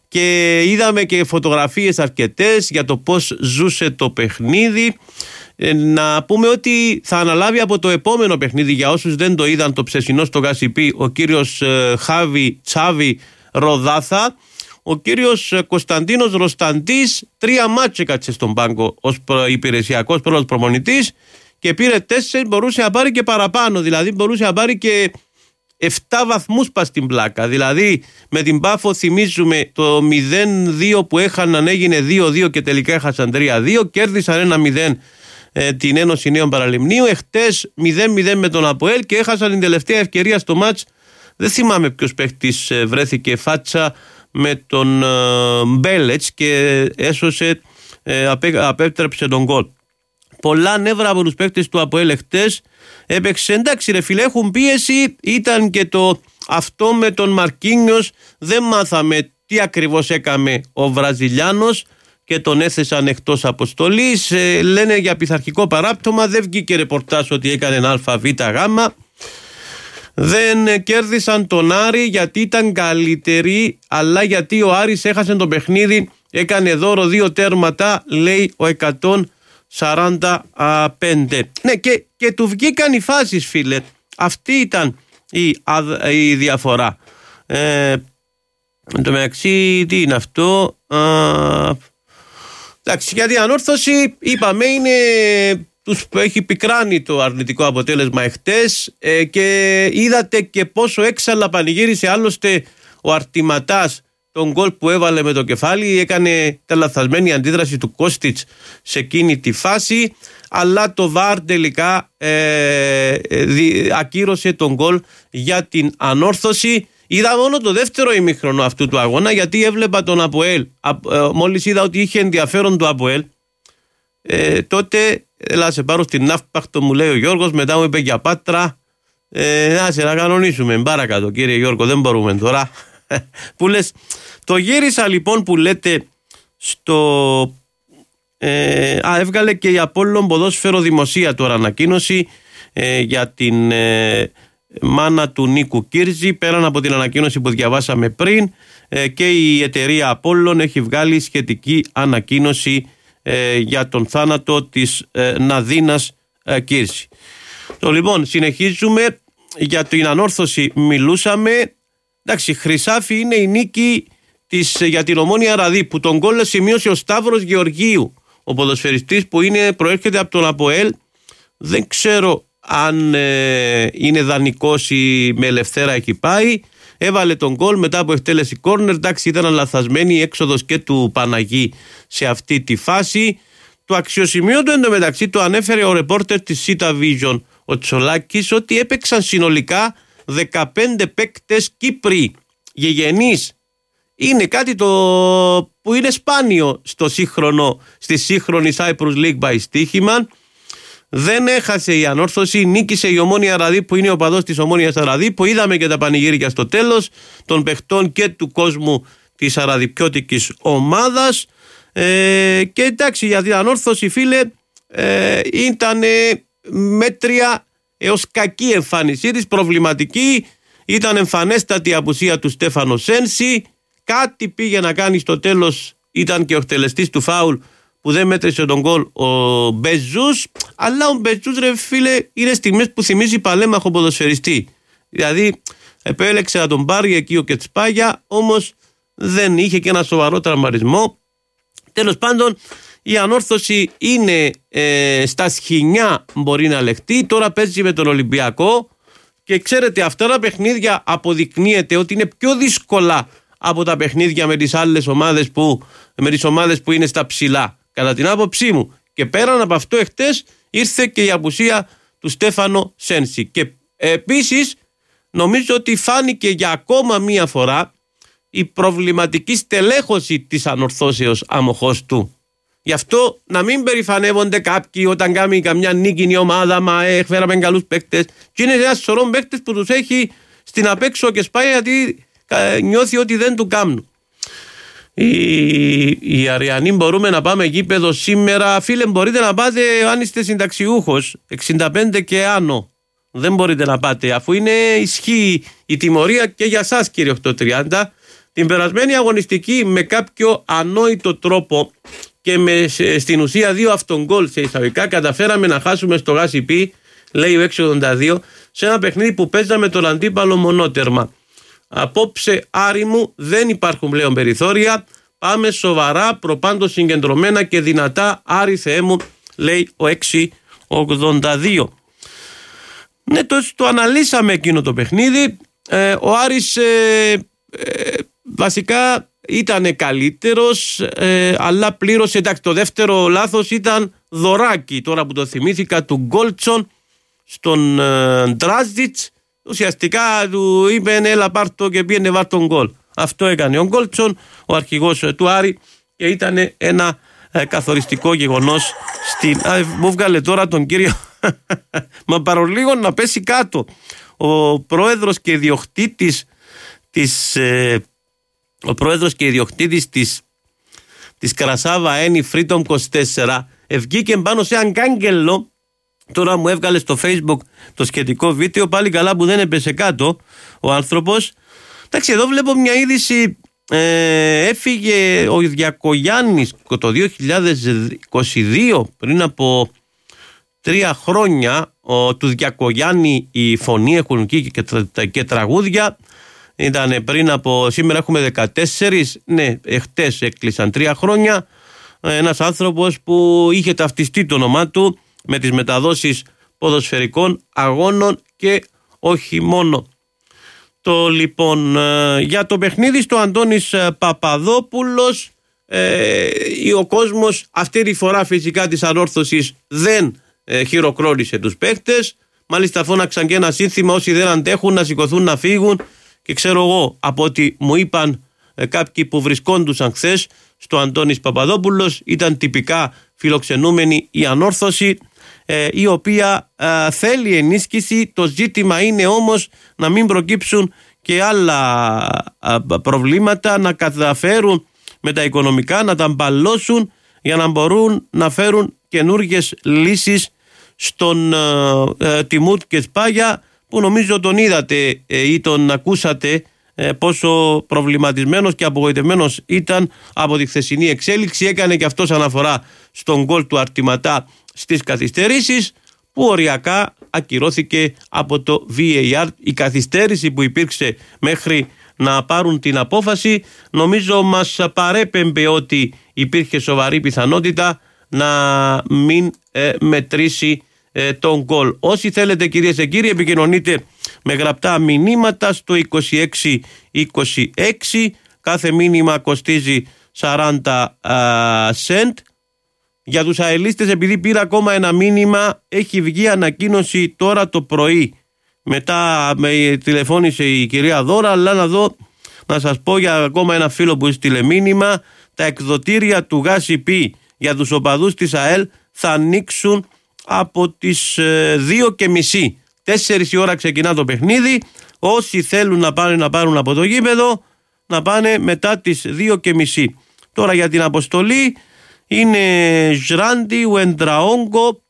και είδαμε και φωτογραφίες αρκετές για το πώς ζούσε το παιχνίδι. Ε, να πούμε ότι θα αναλάβει από το επόμενο παιχνίδι, για όσους δεν το είδαν, το ψεσινό στο Γασιπί, ο κύριος ε, Χάβι Τσάβι Ροδάθα. Ο κύριος ε, Κωνσταντίνος Ροσταντής τρία μάτσε κάτσε στον πάγκο ως προ, υπηρεσιακός πρώτος προπονητής και πήρε τέσσερις, μπορούσε να πάρει και παραπάνω, δηλαδή μπορούσε να πάρει και εφτά βαθμούς πας στην πλάκα. Δηλαδή με την Πάφο θυμίζουμε το μηδέν δύο που έχαναν έγινε δύο δύο και τελικά έχασαν τρία δύο, κέρδισαν ένα μηδέν ε, την Ένωση Νέων Παραλιμνίου, εχτες μηδέν μηδέν με τον ΑΠΟΕΛ και έχασαν την τελευταία ευκαιρία στο μάτς. Δεν θυμάμαι ποιος παίχτης ε, βρέθηκε φάτσα με τον ε, Μπέλετς και έσωσε, ε, απέ, απέτρεψε τον γκολ. Πολλά νεύρα από τους παίκτες του ΑΠΟΕΛ χτες. Έπαιξε, εντάξει ρε φίλε, έχουν πίεση. Ήταν και το αυτό με τον Μαρκίνιος. Δεν μάθαμε τι ακριβώς έκαμε ο Βραζιλιάνος και τον έθεσαν εκτός αποστολής. Ε, λένε για πειθαρχικό παράπτωμα. Δεν βγήκε ρεπορτάζ ότι έκανε ένα ΑΒΓ. Δεν κέρδισαν τον Άρη γιατί ήταν καλύτεροι, αλλά γιατί ο Άρης έχασε το παιχνίδι. Έκανε δώρο δύο τέρματα, λέει ο εκατόν σαράντα πέντε. Ναι, και, και του βγήκαν οι φάσεις, φίλε. Αυτή ήταν η, η διαφορά. Ε, εν τω μεταξύ, τι είναι αυτό. Α, εντάξει, γιατί η Ανόρθωση, είπαμε, είναι, τους έχει πικράνει το αρνητικό αποτέλεσμα εχθές, ε, και είδατε και πόσο έξαλλα πανηγύρισε άλλωστε ο Αρτιματάς τον γκολ που έβαλε με το κεφάλι. Έκανε τα λαθασμένη αντίδραση του Κώστιτς σε εκείνη τη φάση, αλλά το βαρ τελικά ε, δι, ακύρωσε τον γκολ για την Ανόρθωση. Είδα μόνο το δεύτερο ημίχρονο αυτού του αγώνα, γιατί έβλεπα τον ΑΠΟΕΛ. Α, ε, μόλις είδα ότι είχε ενδιαφέρον το ΑΠΟΕΛ, ε, τότε έλα σε πάρω στην Ναύπαχτο, μου λέει ο Γιώργος, μετά μου είπε για Πάτρα. Ε, να σε να κανονίσουμε παρακάτω, κύριε Γιώργο, δεν μπορούμε τώρα. Που λες, το γύρισα λοιπόν που λέτε στο ε, α, έβγαλε και η Απόλλων Ποδόσφαιρο δημοσία τώρα ανακοίνωση ε, για την ε, μάνα του Νίκου Κύρζη. Πέραν από την ανακοίνωση που διαβάσαμε πριν, ε, και η εταιρεία Απόλλων έχει βγάλει σχετική ανακοίνωση ε, για τον θάνατο της ε, Ναδίνας ε, Κύρζη. Το λοιπόν συνεχίζουμε. Για την Ανόρθωση μιλούσαμε. Εντάξει, χρυσάφι είναι η νίκη της, για την Ομόνοια Ραδί, που τον γκολ σημείωσε ο Σταύρος Γεωργίου. ο ποδοσφαιριστής που είναι, προέρχεται από τον ΑΠΟΕΛ. Δεν ξέρω αν ε, είναι δανεικός ή με ελευθέρα έχει πάει. Έβαλε τον γκολ μετά από εκτέλεση κόρνερ. Εντάξει, ήταν λαθασμένη η έξοδος και του Παναγί σε αυτή τη φάση. Το αξιοσημείωτο εντωμεταξύ το ανέφερε ο ρεπόρτερ της Σίτα Vision, ο Τσολάκης, ότι έπαιξαν συνολικά δεκαπέντε παίκτες Κύπροι γηγενείς. Είναι κάτι το που είναι σπάνιο στο σύγχρονο, στη σύγχρονη Cyprus League by στοίχημα. Δεν έχασε η Ανόρθωση, νίκησε η Ομόνοια Αραδίπ που είναι ο παδός της Ομόνοιας Αραδίπ, που είδαμε και τα πανηγύρια στο τέλος των παιχτών και του κόσμου της αραδιπιώτικης ομάδας. Ε, και εντάξει, για την Ανόρθωση, φίλε, ε, ήταν μέτρια έως κακή εμφάνισή της, προβληματική. Ήταν εμφανέστατη η απουσία του Στέφανο Σένση. Κάτι πήγε να κάνει στο τέλος, ήταν και ο εκτελεστής του φάουλ που δεν μέτρησε τον γκολ ο Μπεζούς. Αλλά ο Μπεζούς, ρε φίλε, είναι στιγμές που θυμίζει παλέμαχο ποδοσφαιριστή. Δηλαδή επέλεξε να τον πάρει εκεί ο Κετσπάγια, όμως δεν είχε και ένα σοβαρό τραυματισμό. Τέλος πάντων, η Ανόρθωση είναι ε, στα σχοινιά, μπορεί να λεχτεί. Τώρα παίζει με τον Ολυμπιακό και ξέρετε, αυτά τα παιχνίδια αποδεικνύεται ότι είναι πιο δύσκολα από τα παιχνίδια με τις άλλες ομάδες που, με τις ομάδες που είναι στα ψηλά, κατά την άποψή μου. Και πέραν από αυτό, εχθές ήρθε και η απουσία του Στέφανο Σένση. Και ε, επίσης νομίζω ότι φάνηκε για ακόμα μία φορά η προβληματική στελέχωση της Ανορθώσεως αμοχώς του. Γι' αυτό να μην περηφανεύονται κάποιοι όταν κάνει καμιά νίκη η ομάδα, μα ε, φέραμε καλούς παίκτες. Και είναι ένα σωρό παίκτες που τους έχει στην απέξω και σπάει γιατί ε, νιώθει ότι δεν του κάνουν. Οι, οι Αριανοί μπορούμε να πάμε γήπεδο σήμερα. Φίλε, μπορείτε να πάτε αν είστε συνταξιούχος εξήντα πέντε και άνω. Δεν μπορείτε να πάτε αφού είναι ισχύει η τιμωρία και για σας, κύριε οκτώ τριάντα. Την περασμένη αγωνιστική με κάποιο ανόητο τρόπο και με, στην ουσία δύο αυτογκόλ σε εισαγωγικά καταφέραμε να χάσουμε στο Γάσιπι, λέει ο έξι ογδόντα δύο, σε ένα παιχνίδι που παίζαμε τον αντίπαλο μονότερμα. Απόψε, Άρη μου, δεν υπάρχουν πλέον περιθώρια. Πάμε σοβαρά, προπάντως συγκεντρωμένα και δυνατά. Άρη Θεέ μου, λέει ο έξι ογδόντα δύο. Ναι, το, το αναλύσαμε εκείνο το παιχνίδι. Ε, ο Άρης ε, ε, βασικά ήταν καλύτερος, ε, αλλά πλήρωσε. Εντάξει, το δεύτερο λάθος ήταν δωράκι, τώρα που το θυμήθηκα, του Γκόλτσον στον ε, Ντράζιτς. Ουσιαστικά του είπε έλα πάρ' το και πήγαινε βάρ' τον γκολ. Αυτό έκανε ο Γκόλτσον, ο αρχηγός του Άρη, και ήταν ένα ε, καθοριστικό γεγονός. Στην... Α, μου βγάλε τώρα τον κύριο μα παρολίγο να πέσει κάτω. Ο πρόεδρος και ιδιοκτήτης της ε, ο πρόεδρος και ιδιοκτήτης της, της Κρασάβα Ένι Freedom είκοσι τέσσερα βγήκε πάνω σε έναν κάγκελο. Τώρα μου έβγαλε στο Facebook το σχετικό βίντεο. Πάλι καλά που δεν έπεσε κάτω ο άνθρωπος. Εντάξει, εδώ βλέπω μια είδηση. Ε, έφυγε ο Διακογιάννης το δύο χιλιάδες είκοσι δύο, πριν από τρία χρόνια. Ο, του Διακογιάννη η φωνή εχονική και, και, και τραγούδια. Ήταν πριν από, σήμερα έχουμε δεκατέσσερις, ναι, εχτες έκλεισαν τρία χρόνια. Ένας άνθρωπος που είχε ταυτιστεί το όνομά του με τις μεταδόσεις ποδοσφαιρικών αγώνων και όχι μόνο. Το λοιπόν για το παιχνίδι στο Αντώνης Παπαδόπουλος, ε, ο κόσμος αυτή τη φορά φυσικά της Ανόρθωσης δεν ε, χειροκρότησε τους παίκτες. Μάλιστα φώναξαν και ένα σύνθημα, όσοι δεν αντέχουν να σηκωθούν να φύγουν. Και ξέρω εγώ, από ό,τι μου είπαν ε, κάποιοι που βρισκόντουσαν χθες στο Αντώνης Παπαδόπουλος, ήταν τυπικά φιλοξενούμενη η Ανόρθωση, ε, η οποία ε, θέλει ενίσχυση. Το ζήτημα είναι όμως να μην προκύψουν και άλλα ε, προβλήματα, να καταφέρουν με τα οικονομικά να τα μπαλώσουν για να μπορούν να φέρουν καινούργιες λύσεις στον ε, ε, Τιμούτ και Σπάγια, που νομίζω τον είδατε ε, ή τον ακούσατε ε, πόσο προβληματισμένος και απογοητευμένος ήταν από τη χθεσινή εξέλιξη. Έκανε και αυτός αναφορά στον γκολ του Αρτιματά στις καθυστερήσεις, που οριακά ακυρώθηκε από το βι έι αρ. Η καθυστέρηση που υπήρξε μέχρι να πάρουν την απόφαση νομίζω μας παρέπεμπε ότι υπήρχε σοβαρή πιθανότητα να μην ε, μετρήσει ε, τον γκολ. Όσοι θέλετε κυρίες και κύριοι, επικοινωνείτε με γραπτά μηνύματα στο είκοσι έξι είκοσι έξι. Κάθε μήνυμα κοστίζει σαράντα σεντ. Για τους αελίστες, επειδή πήρα ακόμα ένα μήνυμα, έχει βγει ανακοίνωση τώρα το πρωί. Μετά με τηλεφώνησε η κυρία Δώρα, αλλά να δω, να σας πω για ακόμα ένα φίλο που έστειλε μήνυμα. Τα εκδοτήρια του ΓΑΣΥΠΗ για τους οπαδούς της ΑΕΛ θα ανοίξουν από τις δύο και μισή. Τέσσερις η ώρα ξεκινά το παιχνίδι. Όσοι θέλουν να πάνε να πάρουν από το γήπεδο, να πάνε μετά τις δύο και μισή. Τώρα για την αποστολή είναι Ζράντι, Ουεντραόγκο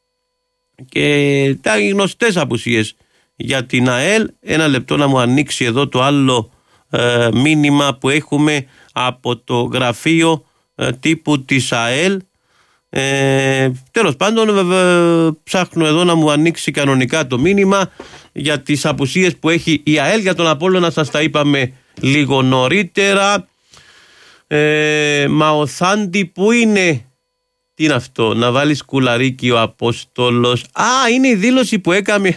και τα γνωστές απουσίες για την ΑΕΛ. Ένα λεπτό να μου ανοίξει εδώ το άλλο ε, μήνυμα που έχουμε από το γραφείο ε, τύπου της ΑΕΛ. Ε, τέλος πάντων, βέβαια, ψάχνω εδώ να μου ανοίξει κανονικά το μήνυμα για τις απουσίες που έχει η ΑΕΛ. Για τον Απόλλωνα σας τα είπαμε λίγο νωρίτερα. ε, Μαοθάντη που είναι, τι είναι αυτό, να βάλει σκουλαρίκι ο Απόστολος. Α, είναι η δήλωση που έκανε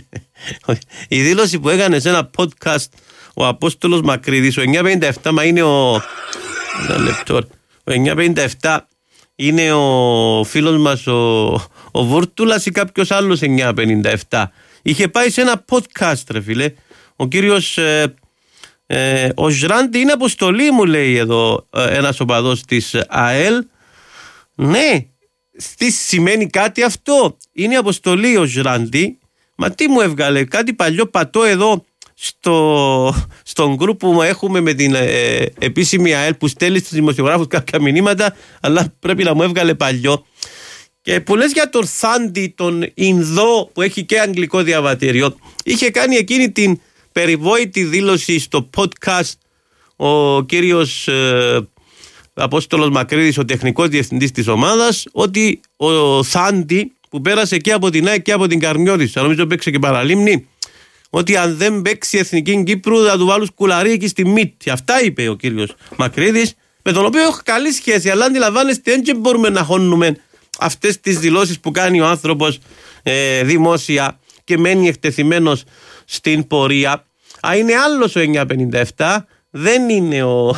η δήλωση που έκανε σε ένα podcast ο Απόστολος Μακρύδης. Ο εννιακόσια πενήντα επτά, μα είναι ο ένα λεπτό, ο εννιακόσια πενήντα επτά είναι ο φίλος μας ο, ο Βούρτουλας ή κάποιος άλλος εννιακόσια πενήντα επτά. Είχε πάει σε ένα podcast, ρε φίλε. Ο κύριος ε, ε, ο Ζράντι είναι αποστολή, μου λέει εδώ ε, ένας οπαδός της ΑΕΛ. Ναι, τι σημαίνει κάτι αυτό? Είναι αποστολή ο Ζράντι. Μα τι μου έβγαλε, κάτι παλιό πατώ εδώ στο, στον γκρουπ που έχουμε με την ε, επίσημη ΑΕΛ που στέλνει στους δημοσιογράφους κάποια μηνύματα, αλλά πρέπει να μου έβγαλε παλιό. Και που λες για τον Θάντη, τον Ινδό που έχει και αγγλικό διαβατήριο, είχε κάνει εκείνη την περιβόητη δήλωση στο podcast ο κύριος ε, Απόστολος Μακρύδης, ο τεχνικός διευθυντής της ομάδας, ότι ο Θάντη που πέρασε και από την ΑΕΚ και από την Καρμιώτισσα, νομίζω παίξε και Παραλίμνη, ότι αν δεν παίξει η Εθνική Κύπρου θα του βάλουν σκουλαρί εκεί στη μύτη. Αυτά είπε ο κύριος Μακρύδης, με τον οποίο έχω καλή σχέση, αλλά αντιλαμβάνεστε, δεν μπορούμε να χώνουμε αυτές τις δηλώσεις που κάνει ο άνθρωπος ε, δημόσια και μένει εκτεθειμένος στην πορεία. Α, είναι άλλος ο εννιακόσια πενήντα επτά, δεν είναι ο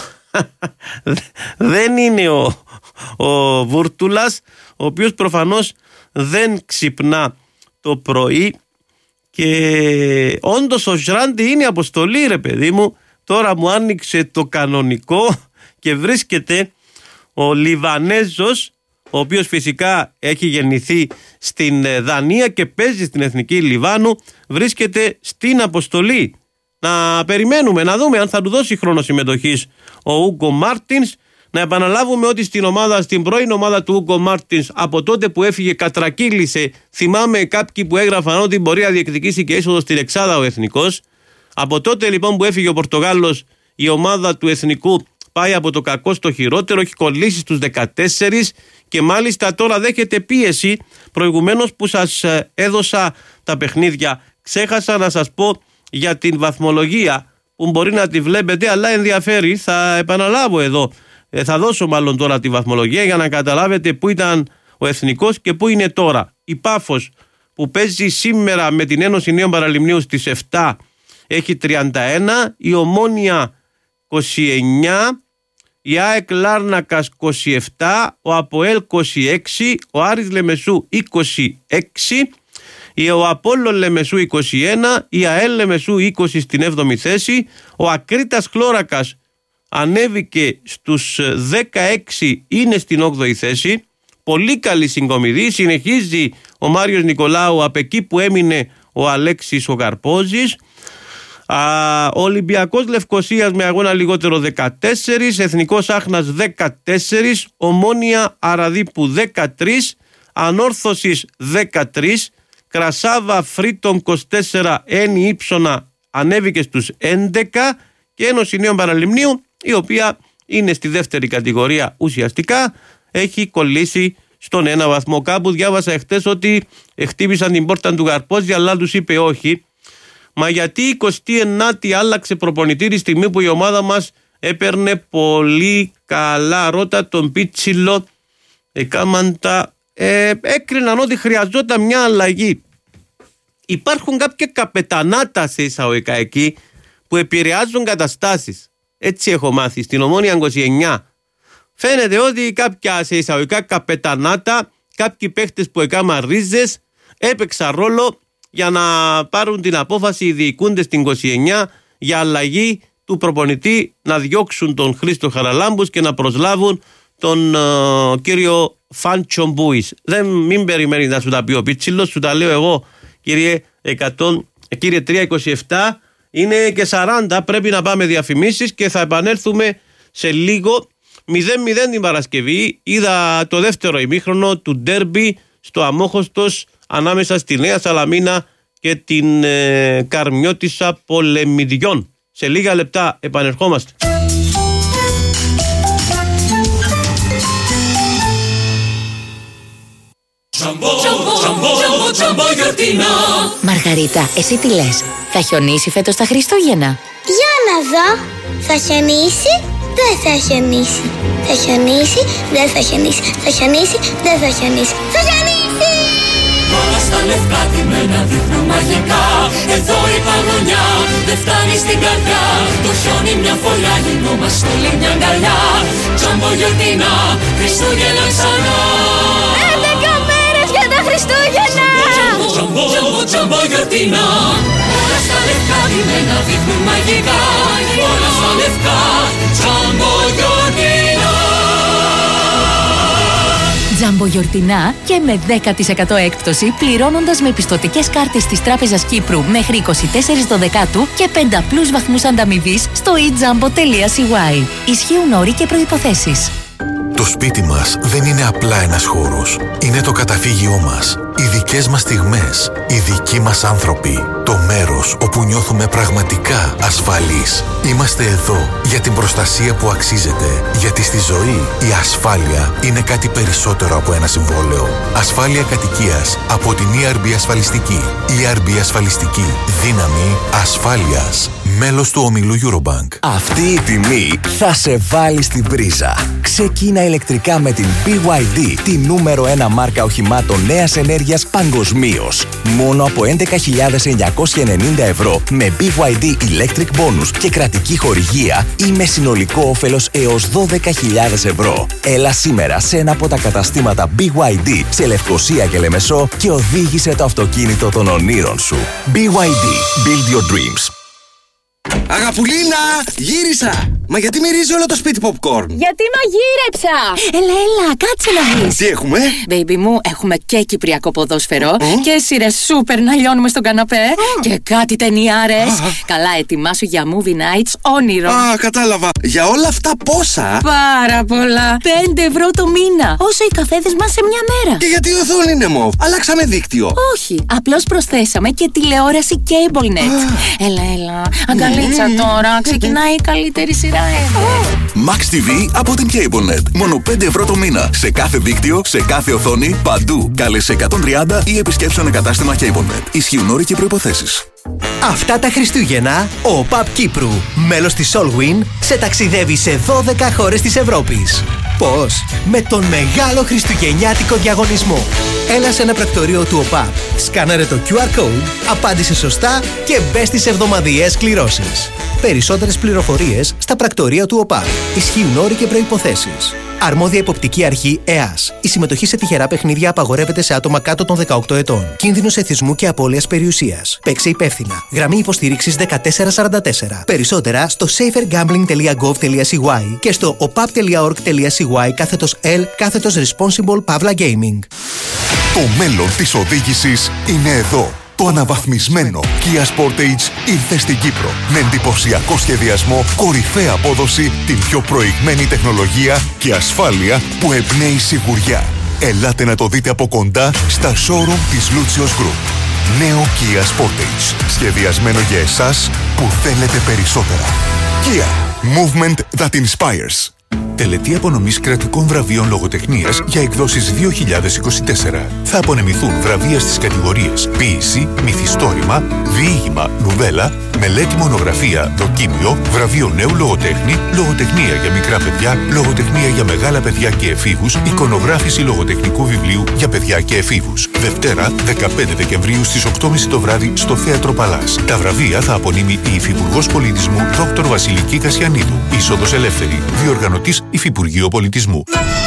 δεν είναι ο, ο Βούρτουλας, ο οποίος προφανώς δεν ξυπνά το πρωί. Και όντως ο Ζράντι είναι αποστολή, ρε παιδί μου. Τώρα μου άνοιξε το κανονικό και βρίσκεται ο Λιβανέζος, ο οποίος φυσικά έχει γεννηθεί στην Δανία και παίζει στην Εθνική Λιβάνου, βρίσκεται στην αποστολή. Να περιμένουμε, να δούμε αν θα του δώσει χρόνο συμμετοχής ο Ούγκο Μάρτινς. Να επαναλάβουμε ότι στην ομάδα, στην πρώην ομάδα του Ούγκο Μάρτινς, από τότε που έφυγε κατρακύλησε. Θυμάμαι κάποιοι που έγραφαν ότι μπορεί να διεκδικήσει και είσοδο στην εξάδα ο εθνικός. Από τότε λοιπόν που έφυγε ο Πορτογάλος, η ομάδα του εθνικού πάει από το κακό στο χειρότερο, έχει κολλήσει στους δεκατέσσερις και μάλιστα τώρα δέχεται πίεση. Προηγουμένως που σας έδωσα τα παιχνίδια, ξέχασα να σας πω για την βαθμολογία που μπορεί να τη βλέπετε, αλλά ενδιαφέρει. Θα επαναλάβω εδώ, ε, θα δώσω μάλλον τώρα τη βαθμολογία για να καταλάβετε πού ήταν ο εθνικός και πού είναι τώρα. Η Πάφος που παίζει σήμερα με την Ένωση Νέων Παραλιμνίου στις επτά έχει τριάντα ένα, η Ομόνια είκοσι εννιά, η ΑΕΚ Λάρνακας είκοσι επτά, ο ΑΠΟΕΛ είκοσι έξι, ο Άρης Λεμεσού είκοσι έξι, ο Απόλλων Λεμεσού είκοσι ένα, η ΑΕΛ Λεμεσού είκοσι στην έβδομη θέση, ο Ακρίτας Χλώρακας ανέβηκε στους δεκαέξι, είναι στην όγδοη θέση. Πολύ καλή συγκομιδή, συνεχίζει ο Μάριος Νικολάου από εκεί που έμεινε ο Αλέξης ο Καρπόζης. Ο Ολυμπιακός Λευκωσίας με αγώνα λιγότερο δεκατέσσερα, Εθνικός Άχνας δεκατέσσερα, Ομόνια Αραδίπου δεκατρία, Ανόρθωσης δεκατρία, Κρασάβα Φρύτων είκοσι τέσσερα, Ένι Ήψονα ανέβηκε στους έντεκα και Ένωση Νέων Παραλιμνίου, η οποία είναι στη δεύτερη κατηγορία ουσιαστικά, έχει κολλήσει στον ένα βαθμό. Κάπου διάβασα εχθές ότι χτύπησαν την πόρτα του Καρπόζη, αλλά τους είπε όχι. Μα γιατί η εικοστή ενάτη άλλαξε προπονητή τη στιγμή που η ομάδα μας έπαιρνε πολύ καλά? Ρώτα τον Πίτσιλο Εκάμαν τα, ε, έκριναν ότι χρειαζόταν μια αλλαγή. Υπάρχουν κάποια καπετανάτα σε εισαγωγικά εκεί που επηρεάζουν καταστάσεις. Έτσι έχω μάθει στην Ομόνοια είκοσι εννιά. Φαίνεται ότι κάποια σε εισαγωγικά καπετανάτα, κάποιοι παίχτες που έκαναν ρίζες, έπαιξαν ρόλο για να πάρουν την απόφαση οι διοικούντες στην είκοσι εννιά για αλλαγή του προπονητή, να διώξουν τον Χρήστο Χαραλάμπους και να προσλάβουν τον uh, κύριο Φάντσο Μπούης. Δεν μην περιμένει να σου τα πει ο Πίτσιλος, σου τα λέω εγώ, κύριε, εκατό, κύριε τριακόσια είκοσι επτά, είναι και σαράντα, πρέπει να πάμε διαφημίσεις και θα επανέλθουμε σε λίγο. μηδέν μηδέν την Παρασκευή είδα το δεύτερο ημίχρονο του ντέρμπι στο Αμόχωστος ανάμεσα στη Νέα Σαλαμίνα και την ε, Καρμιώτισσα Πολεμιδιών. Σε λίγα λεπτά επανερχόμαστε. Μαργαρίτα, εσύ τι λες? Θα χιονίσει φέτος τα Χριστούγεννα? Για να δω. Θα χιονίσει, δεν θα χιονίσει. Θα χιονίσει, δεν θα χιονίσει. Θα χιονίσει, δεν θα χιονίσει. Θα χιονίσει! Όλα στα λευκά τιμένα δείχνουν μαγικά. Εδώ η παγωνιά δεν φτάνει στην καρδιά. Το χιόνι μια φωλιά, γινόμαστε όλοι μια αγκαλιά. Τζάμπο γιορτινά, Χριστούγεννα ξανά. Έντεκα μέρες για τα Χριστούγεννα! Τζάμπο, τζάμπο, τζάμπο, τζάμπο γιορτινά. Όλα στα λευκά τιμένα δείχνουν μαγικά. Όλα στα λευκά, τζάμπο γιορτινά. Τζάμπο γιορτινά και με δέκα τοις εκατό έκπτωση πληρώνοντας με πιστωτικές κάρτες της Τράπεζας Κύπρου μέχρι είκοσι τέσσερις Δεκάτου και πενταπλούς βαθμούς ανταμοιβής στο e τζάμπο τελεία σι γουάι. Ισχύουν όροι και προϋποθέσεις. Το σπίτι μας δεν είναι απλά ένας χώρος. Είναι το καταφύγιό μας. Οι δικές μας στιγμές. Οι δικοί μας άνθρωποι. Το μέρος όπου νιώθουμε πραγματικά ασφαλείς. Είμαστε εδώ για την προστασία που αξίζεται. Γιατί στη ζωή η ασφάλεια είναι κάτι περισσότερο από ένα συμβόλαιο. Ασφάλεια κατοικίας από την ι αρ μπι Ασφαλιστική. ι αρ μπι Ασφαλιστική. Δύναμη ασφάλειας. Μέλος του ομιλού Eurobank. Αυτή η τιμή θα σε βάλει στην πρίζα. Ξεκίνα ηλεκτρικά με την μπι γουάι ντι, τη νούμερο ένα μάρκα οχημάτων νέας ενέργειας παγκοσμίως. Μόνο από έντεκα χιλιάδες εννιακόσια ενενήντα ευρώ με μπι γουάι ντι Electric Bonus και κρατική χορηγία ή με συνολικό όφελος έως δώδεκα χιλιάδες ευρώ. Έλα σήμερα σε ένα από τα καταστήματα μπι γουάι ντι σε Λευκοσία και Λεμεσό και οδήγησε το αυτοκίνητο των ονείρων σου. μπι γουάι ντι. Build your dreams. Αγαπουλίνα, γύρισα! Μα γιατί μυρίζει όλο το σπίτι popcorn? Γιατί μαγείρεψα! Έλα, έλα, κάτσε να δεις. Τι έχουμε? Baby μου, έχουμε και κυπριακό ποδόσφαιρο oh. και σειρές σούπερ να λιώνουμε στον καναπέ oh. και κάτι ταινιάρες. Ah. Καλά, ετοιμάσου για movie nights όνειρο. Α, ah, κατάλαβα. Για όλα αυτά πόσα? Πάρα πολλά. Πέντε ευρώ το μήνα. Όσο οι καφέδες μας σε μια μέρα. Και γιατί η οθόνη είναι μοβ? Αλλάξαμε δίκτυο. Όχι, απλώς προσθέσαμε και τηλεόραση CableNet. Ah. Έλα, έλα. Αγκαλίτσα mm. τώρα. Ξεκινάει η καλύτερη σειρά. Max τι βι από την CableNet. Μόνο πέντε ευρώ το μήνα. Σε κάθε δίκτυο, σε κάθε οθόνη, παντού. Κάλεσε εκατόν τριάντα ή επισκέψου ένα κατάστημα CableNet. Ισχύουν όροι και προϋποθέσεις. Αυτά τα Χριστούγεννα, ο παπ Κύπρου, μέλος της Solwyn, σε ταξιδεύει σε δώδεκα χώρες της Ευρώπης. Πώς? Με τον μεγάλο χριστουγεννιάτικο διαγωνισμό. Έλα σε ένα πρακτορείο του ΟΠΑΠ, σκάναρε το κιου αρ code, απάντησε σωστά και μπες στις εβδομαδιαίες κληρώσεις. Περισσότερες πληροφορίες στα πρακτορεία του ΟΠΑΠ. Ισχύουν όροι και προϋποθέσεις. Αρμόδια υποπτική αρχή ΕΑΣ. Η συμμετοχή σε τυχερά παιχνίδια απαγορεύεται σε άτομα κάτω των δεκαοκτώ ετών. Κίνδυνος εθισμού και απώλειας περιουσίας. Παίξε υπεύθυνα. Γραμμή υποστήριξης δεκατέσσερα σαράντα τέσσερα. Περισσότερα στο safer gambling τελεία gov τελεία σι γουάι και στο opap τελεία org τελεία σι γουάι κάθετος L κάθετος responsible παύλα gaming. Το μέλλον της οδήγησης είναι εδώ. Το αναβαθμισμένο Kia Sportage ήρθε στην Κύπρο με εντυπωσιακό σχεδιασμό, κορυφαία απόδοση, την πιο προηγμένη τεχνολογία και ασφάλεια που εμπνέει σιγουριά. Ελάτε να το δείτε από κοντά στα showroom της Lucios Group. Νέο Kia Sportage, σχεδιασμένο για εσάς που θέλετε περισσότερα. Kia, movement that inspires. Τελετή απονομής κρατικών βραβείων λογοτεχνίας για εκδόσεις δύο χιλιάδες είκοσι τέσσερα. Θα απονεμηθούν βραβεία στις κατηγορίες ποίηση, μυθιστόρημα, διήγημα, νουβέλα, μελέτη μονογραφία, δοκίμιο, βραβείο νέου λογοτέχνη, λογοτεχνία για μικρά παιδιά, λογοτεχνία για μεγάλα παιδιά και εφήβους, εικονογράφηση λογοτεχνικού βιβλίου για παιδιά και εφήβους. Δευτέρα, δεκαπέντε Δεκεμβρίου στις οκτώ και μισή το βράδυ στο Θέατρο Παλάς. Τα βραβεία θα απονείμει η Υφυπουργός Πολιτισμού Δόκτωρ Βασιλική Κασιανίδου. Είσοδος ελεύθερη. Διοργανωτής Υφυπουργείο Πολιτισμού.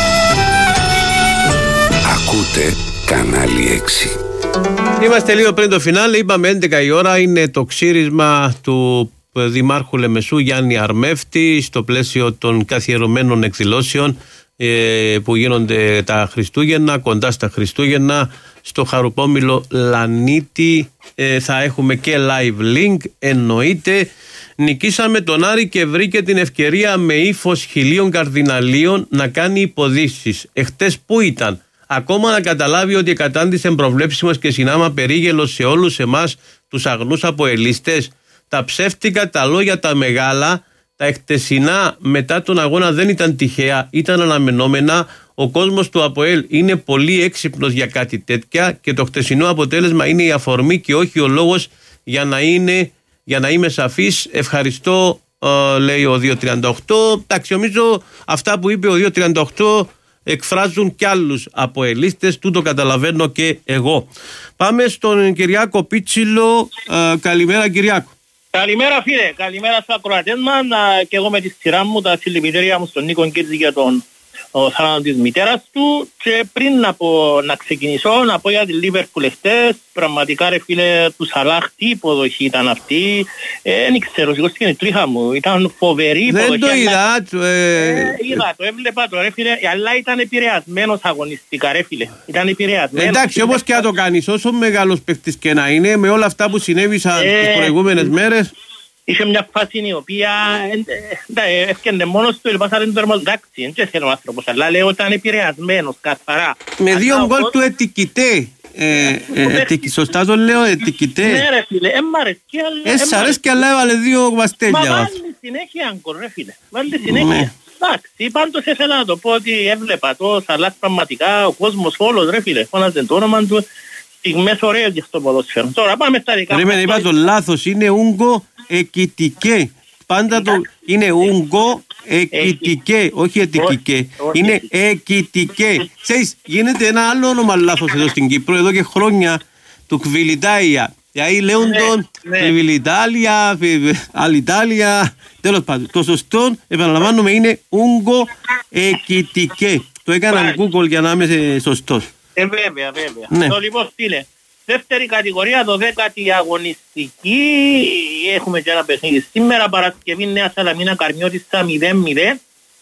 Ακούτε κανάλι έξι. Είμαστε λίγο πριν το φινάλε, είπαμε έντεκα η ώρα, είναι το ξύρισμα του Δημάρχου Λεμεσού Γιάννη Αρμεύτη στο πλαίσιο των καθιερωμένων εκδηλώσεων ε, που γίνονται τα Χριστούγεννα, κοντά στα Χριστούγεννα, στο Χαρουπόμηλο Λανίτη. Ε, θα έχουμε και live link, εννοείται. Νικήσαμε τον Άρη και βρήκε την ευκαιρία με ύφος χιλίων καρδιναλίων να κάνει υποδείξεις. Εχτες πού ήταν? Ακόμα να καταλάβει ότι κατάντησε προβλέψεις μας και συνάμα περίγελο σε όλους εμάς τους αγνούς αποελίστες. Τα ψεύτικα, τα λόγια τα μεγάλα, τα εχτεσινά μετά τον αγώνα δεν ήταν τυχαία, ήταν αναμενόμενα. Ο κόσμος του ΑΠΟΕΛ είναι πολύ έξυπνος για κάτι τέτοια και το χτεσινό αποτέλεσμα είναι η αφορμή και όχι ο λόγος για να, είναι, για να είμαι σαφής. Ευχαριστώ, ε, λέει ο δύο τριάντα οκτώ. Εντάξει, νομίζω αυτά που είπε ο δύο τριάντα οκτώ εκφράζουν κι άλλους αποελίστες, τούτο καταλαβαίνω και εγώ. Πάμε στον Κυριάκο Πίτσιλο. Ε, καλημέρα Κυριάκο. Καλημέρα φίλε, καλημέρα στους ακροατές μας και εγώ με τη σειρά μου τα συλληπιτήρια μου στον Νίκο Κίρτζη για τον θάνατο της μητέρας του. Και πριν να, πω, να ξεκινήσω να πω για τη Λίβερπουλ χτες, πραγματικά ρε φίλε του Σαλάχ, τι υποδοχή ήταν αυτή, δεν ε, ξέρω, σηκώστηκε η τρίχα μου, ήταν φοβερή υποδοχή. Δεν το είδα, αλλά... ε... ε, είδα το, έβλεπα το ρε φίλε, αλλά ήταν επηρεασμένος αγωνιστικά ρε φίλε, ήταν επηρεασμένος. Εντάξει, όπως και να το κάνεις, όσο μεγάλος παίκτης και να είναι, με όλα αυτά που συνέβησαν ε, τις προηγούμενες μέρες. Είχε μια φάση η οποία έφτιανε μόνος του, ελπάσαρε τον τέρμα, εντάξει, δεν θέλω ο άνθρωπος, αλλά λέω ότι ήταν επηρεασμένος, καθαρά. Με δύο γκολ του ετικητέ, σωστά το λέω, ετικητέ. Ναι ρε φίλε, έμμαρες και άλλα. Έσαι αρέσκει, αλλά έβαλε δύο βαστέλια. Μα βάλει συνέχεια γκολ ρε φίλε, βάλει συνέχεια. Εντάξει, πάντως ήθελα να το πω ότι έβλεπα το Σαλάχ πραγματικά, ο κόσμος όλος ρε φίλε, φώναζε το όνομα του, στιγμές ωραίες για στο ποδόσφαιρο. Τώρα πάμε στα δικά. Περίμενε, είπα το λάθος, είναι Ούγκο Εκητικέ. Πάντα το είναι Ούγκο Εκητικέ, όχι Ετικικέ. Είναι Εκητικέ. Ξέρεις, γίνεται ένα άλλο όνομα λάθος εδώ στην Κύπρο, εδώ και χρόνια, του Κβιλιτάια. Δηλαδή λέουν τον Κβιλιτάλια, Αλιτάλια, τέλος πάντων. Το σωστό, επαναλαμβάνουμε, είναι Ούγκο Εκητικέ. Το έκαναν Google για να είμαι σωστός. Ε, βέβαια, βέβαια. Ναι. Το λοιπόν φίλε, δεύτερη κατηγορία, το δέκατη αγωνιστική, έχουμε και ένα παιχνίδι σήμερα, Παρασκευή Νέα Σαλαμίνα Καρμιώτισσα μηδέν μηδέν.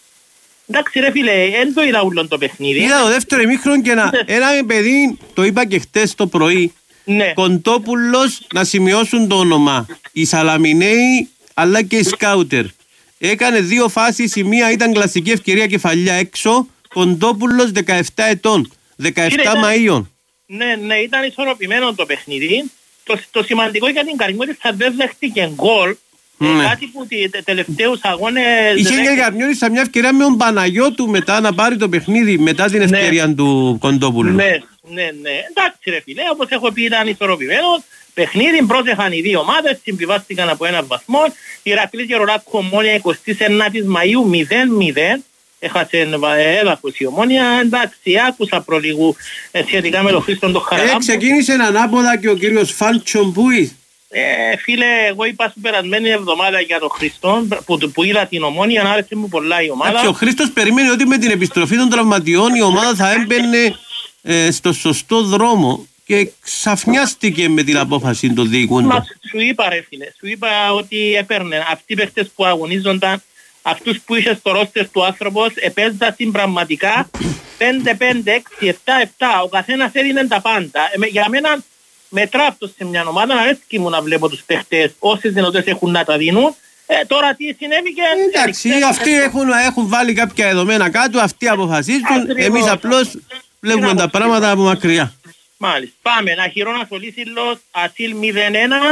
Εντάξει ρε φίλε, δεν το είδα ούλον το παιχνίδι. Είδα το δεύτερο ημίχρονο και ένα, ένα παιδί, το είπα και χτες το πρωί, ναι. Κοντόπουλος, να σημειώσουν το όνομα. Οι Σαλαμινέοι αλλά και οι Σκάουτερ. Έκανε δύο φάσεις, η μία ήταν κλασική ευκαιρία κεφαλιά έξω, Κοντόπουλος δεκαεπτά ετών. δεκαεπτά ήταν, Μαΐων. Ναι, ναι, ήταν ισορροπημένο το παιχνίδι. Το, το σημαντικό για την Καρμιώτισσα δεν δέχτηκε γκολ. Ναι. Κάτι που τε, τελευταίους αγώνες... Είχε και η Καρμιώτισσα μια ευκαιρία με τον Παναγιώτου μετά να πάρει το παιχνίδι μετά την ευκαιρία ναι. του Κοντόπουλου. Ναι, ναι, ναι. Εντάξει ρε φίλε, όπως έχω πει ήταν ισορροπημένο. Παιχνίδι πρόσεχαν οι δύο ομάδες, συμβιβάστηκαν από ένα βαθμό. Η Ηρακλής Γερολάκου Ομόνια εικοστή ενάτη Μαΐου μηδέν μηδέν. Έχασε έδαφος η Ομόνια, εντάξει, άκουσα προλίγου σχετικά με τον Χρήστον τον Χαραλάμπο. Ε, ξεκίνησε ανάποδα και ο κύριος Φάντσον Πούι. Ε, φίλε, εγώ είπα στην περασμένη εβδομάδα για τον Χρήστον που, που είδα την Ομόνια, άρεσε μου πολλά η ομάδα. Και ο Χρήστος περίμενε ότι με την επιστροφή των τραυματιών η ομάδα θα έμπαινε ε, στο σωστό δρόμο και ξαφνιάστηκε με την απόφαση των διοικούντων. Μα σου είπα ρε φίλε, σου είπα ότι έπαιρνε αυτοί οι παίχτες που αγωνίζονταν, αυτούς που είσαι στο ρόστερ του άνθρωπος, επέζα συμπραγματικά πέντε πέντε έξι επτά επτά, ο καθένας έδινε τα πάντα. Ε, για μένα μετρά αυτό σε μια ομάδα, αρέσκει μου να βλέπω τους παίχτες όσες δυνατές έχουν να τα δίνουν. Ε, τώρα τι συνέβη και... Εντάξει, αυτοί έχουν, έχουν βάλει κάποια δεδομένα κάτω, αυτοί αποφασίζουν, εμείς απλώς βλέπουμε τα πράγματα από μακριά. Μάλιστα. Πάμε. Αχυρώνας ο Λύσσιλος, Ασίλ μηδέν ένα.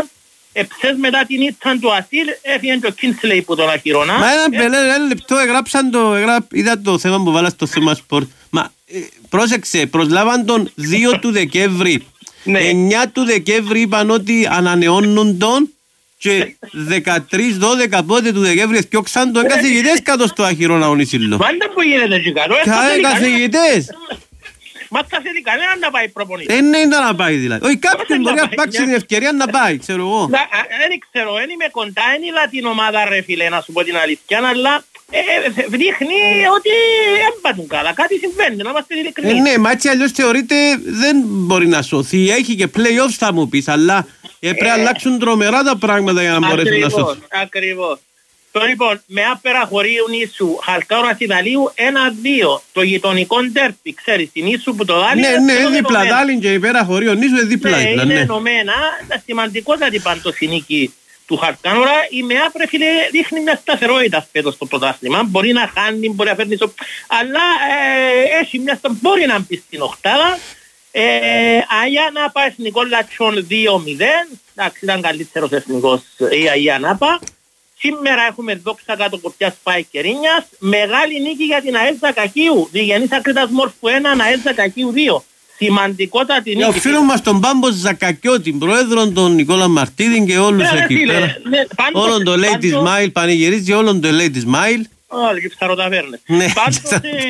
Εψές μετά την ήττα του Ασίλ έφυγε και ο Κίνσλεϊ που τον ακυρώνα. Μα ένα, ένα, ένα λεπτό εγράψαν το, εγρά, είδα το θέμα που βάλα στο θέμα σπορτ. Μα ε, πρόσεξε, προσλάβαν τον δύο του Δεκέμβρη. Ναι. εννιά του Δεκέμβρη είπαν ότι ανανεώνουν τον και δεκατρείς δώδεκα πότε του Δεκέμβρη έφτιαξαν τον καθηγητές κάτω στο αχυρόν αγωνίσιλο. Μάντα που γίνεται και κάτω. Κάνε καθηγητές. Μα θα θέλει κανένα να πάει προπονητή. Δεν είναι να πάει δηλαδή. Όχι κάποιον μπορεί να πάξει την ευκαιρία να πάει, ξέρω εγώ. Δεν ξέρω, δεν είμαι κοντά, δεν είδα την ομάδα ρε φίλε να σου πω την αλήθεια, αλλά δείχνει ότι έμπατουν καλά, κάτι συμβαίνει, να είμαστε ειλικρινείς. Ναι, μα έτσι αλλιώς θεωρείται δεν μπορεί να σωθεί, έχει και play-offs θα μου πεις, αλλά πρέπει να αλλάξουν τρομερά τα πράγματα για να μπορέσουν να σωθούν. Ακριβώς. Το λοιπόν, με άπερα χωρίου νήσου, Χαλκάουρας Ιταλίου ένα δύο. Το γειτονικό ντέρπι, ξέρεις, την νήσου που το δάλει. Ναι, ναι, δίπλα δάλιν και υπέρα χωρίου νήσου, είναι δίπλα. Ναι, δίπλα, είναι ναι. ενωμένα, τα σημαντικότατη πάντως η νίκη του Χαλκάουρα. Η ΜΕΑ πρέπει να δείχνει μια σταθερότητα φέτος στο πρωτάθλημα. Μπορεί να χάνει, μπορεί να φέρνει στο... Αλλά ε, έχει μια σταθερότητα, μπορεί να μπει στην οκτάδα. Ε, Αγιά Νάπα, εθνικό Λατσιόν δύο μηδέν. Εντάξει, ήταν καλύτερος εθνικός η Αγιά Νάπα. Σήμερα έχουμε δόξα κάτω κοπιάς Πάη Κερίνιας. Μεγάλη νίκη για την ΑΕΛ Ζακακίου. Διγενής Ακρίτας Μόρφου ένα, ΑΕΛ Ζακακίου δύο. Σημαντικότατη νίκη. Ο φίλος μας τον Πάμπο Ζακακιό, την πρόεδρο τον Νικόλα Μαρτίδιν και όλους ναι, εκεί φίλε, πέρα. Ναι, πάντως, όλον το Lady πάντως... Smile, πανηγυρίζει όλον το Lady Smile. Όλοι και ψαροταβέρνες. Ναι. Πάντως,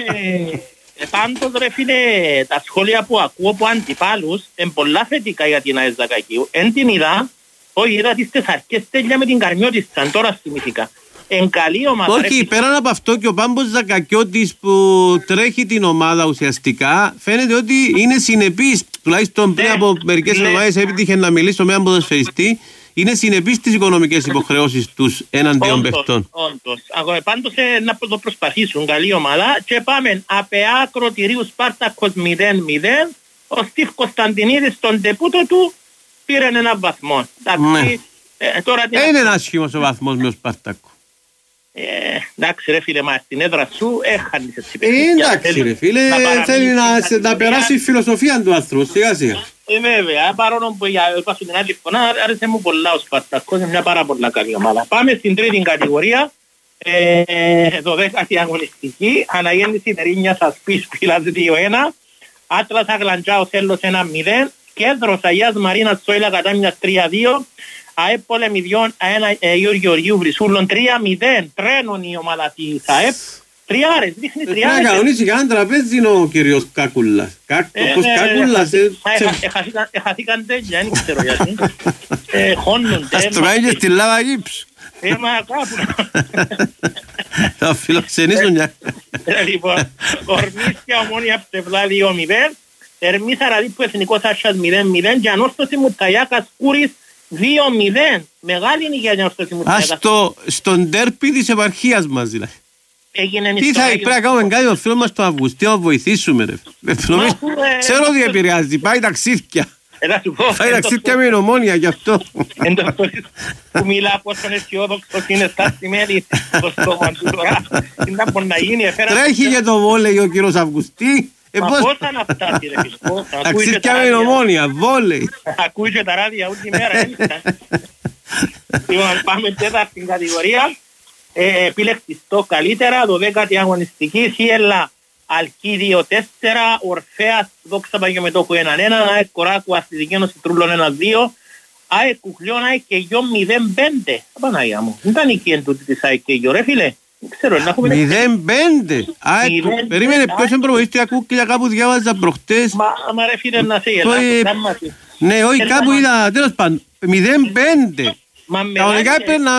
ε, πάντως ρε φίλε, τα σχόλια που ακούω από αντιπάλους είναι πολλά θετικά για την ΑΕΛ Ζακακίου. Εν την είδα. Όχι, είδα τις τεσσαρκές τέλεια με την Καρμιώτισσα, τώρα θυμήθηκα. Εν καλή ομάδα. Όχι, πέραν από αυτό και ο Πάμπος Ζακακιώτης που τρέχει την ομάδα ουσιαστικά φαίνεται ότι είναι συνεπής, τουλάχιστον πριν ναι, από μερικές ναι. εβδομάδες έτυχε να μιλήσω με έναν ποδοσφαιριστή, είναι συνεπής στις οικονομικές υποχρεώσεις τους έναντιον παιχτών. Όντως, πάντως ε, να το προσπαθήσουν, καλή ομάδα και πάμε ΑΠΕΑ Ακροτηρίου Σπάρτακος μηδέν μηδέν, ο Στίβ Κωνσταντινίδης στον τεπούτο του πήρε έναν βαθμό. Ναι. Ε, τώρα, ε, είναι ένας άσχημος ο βαθμός με ο Σπαρτάκο. Ε, εντάξει ρε φίλε, μα στην έδρα σου έχανες έτσι παιχνίδια. Ε, εντάξει ρε φίλε, θέλει να, να, να περάσει η φιλοσοφία του άνθρωπου, σιγά σιγά. Ε, βέβαια, παρόλο που για είπα σου την άλλη φορά, άρεσε μου πολλά ο Σπαρτάκος, είναι μια πάρα πολλά καλή ομάδα. Πάμε στην τρίτη κατηγορία, ε, δωδέκατη αγωνιστική, αναγέννηση Τερίνιας Ασπής Πύλας δύο ένα, Άτλας Αγλαντζάος Έλλος ένα μηδέν, Κέντρος Αγίας Μαρίνας Σόιλα Κατάμινας τρία δύο, ΑΕΠ Πολεμιδιών Γιώργη Γεωργίου Βρυσούλων τρία μηδέν. Τρένον η ομάδα της ΑΕΠ. Τριάρες, δείχνει τριάρες. Να κανονίσει κανένα τραπέζι είναι ο κύριος Κακούλας. Όπως Κακούλας. Εχαθήκαν τέλεια, δεν ξέρω γιατί. Χώνονται. Ας το κάνει και στη λάβα γύψου. Ε, μα κάπου. Θα φιλοξενήσουν μια. Λοιπόν, Ορμίσια Ομόνια Ψευλά δύο μηδέν. Ερμή Σαραδίπου Εθνικός Άσιας μηδέν μηδέν και ανόρθωση Μουταγιάκας Κούρης δύο μηδέν. Μεγάλη είναι η ανόρθωση Μουταγιάκας. Ας στον ντέρπι της επαρχίας μας δηλαδή. Έγινε τι θα πρέπει να κάνουμε κάτι ο φίλος μας τον Αυγουστίο να βοηθήσουμε ρε. Ξέρω ότι επηρεάζει, πάει ταξίδια. Πάει ταξίδια με Ομόνια γι' αυτό. Που μιλά πόσο αισιόδοξος είναι στα σημαίνει το στόμα του τώρα. Τρέχει για το βόλεϊ ο κύριος Αυγουστή. Μα πώς θα να φτάσει ρε φίλος. Ταξίδια με Ομόνια, βόλεϊ. Ακούει και τα ράδια ούτε η μέρα. Λοιπόν, πάμε τέταρτη κατηγορία. Επιλεκτιστό καλύτερα, δωδέκατη αγωνιστική, Σιέλα Αλκίδιο τέσσερα, Ορφέας Δόξα Παγιομετόχου ένα ένα, ΑΕΚ Κοράκου Αθλητική Ένωση Τρούλων ένα δύο, ΑΕΚ Κουχλιών ΑΕΚ και Γιο μηδέν πέντε. Παναγιά μου, δεν ήταν η κέντουτη της ΑΕΚ και Γιο ρε φίλε. μηδέν πέντε. Περίμενε ποιος εμπροβοήστηκε ακούκκια κάπου διάβαζα προχτές. Μα ρε φίλε να σε γελάω. Ναι, όχι κάπου είδα τέλος πάντων μηδέν πέντε. Κανονικά έπρεπε να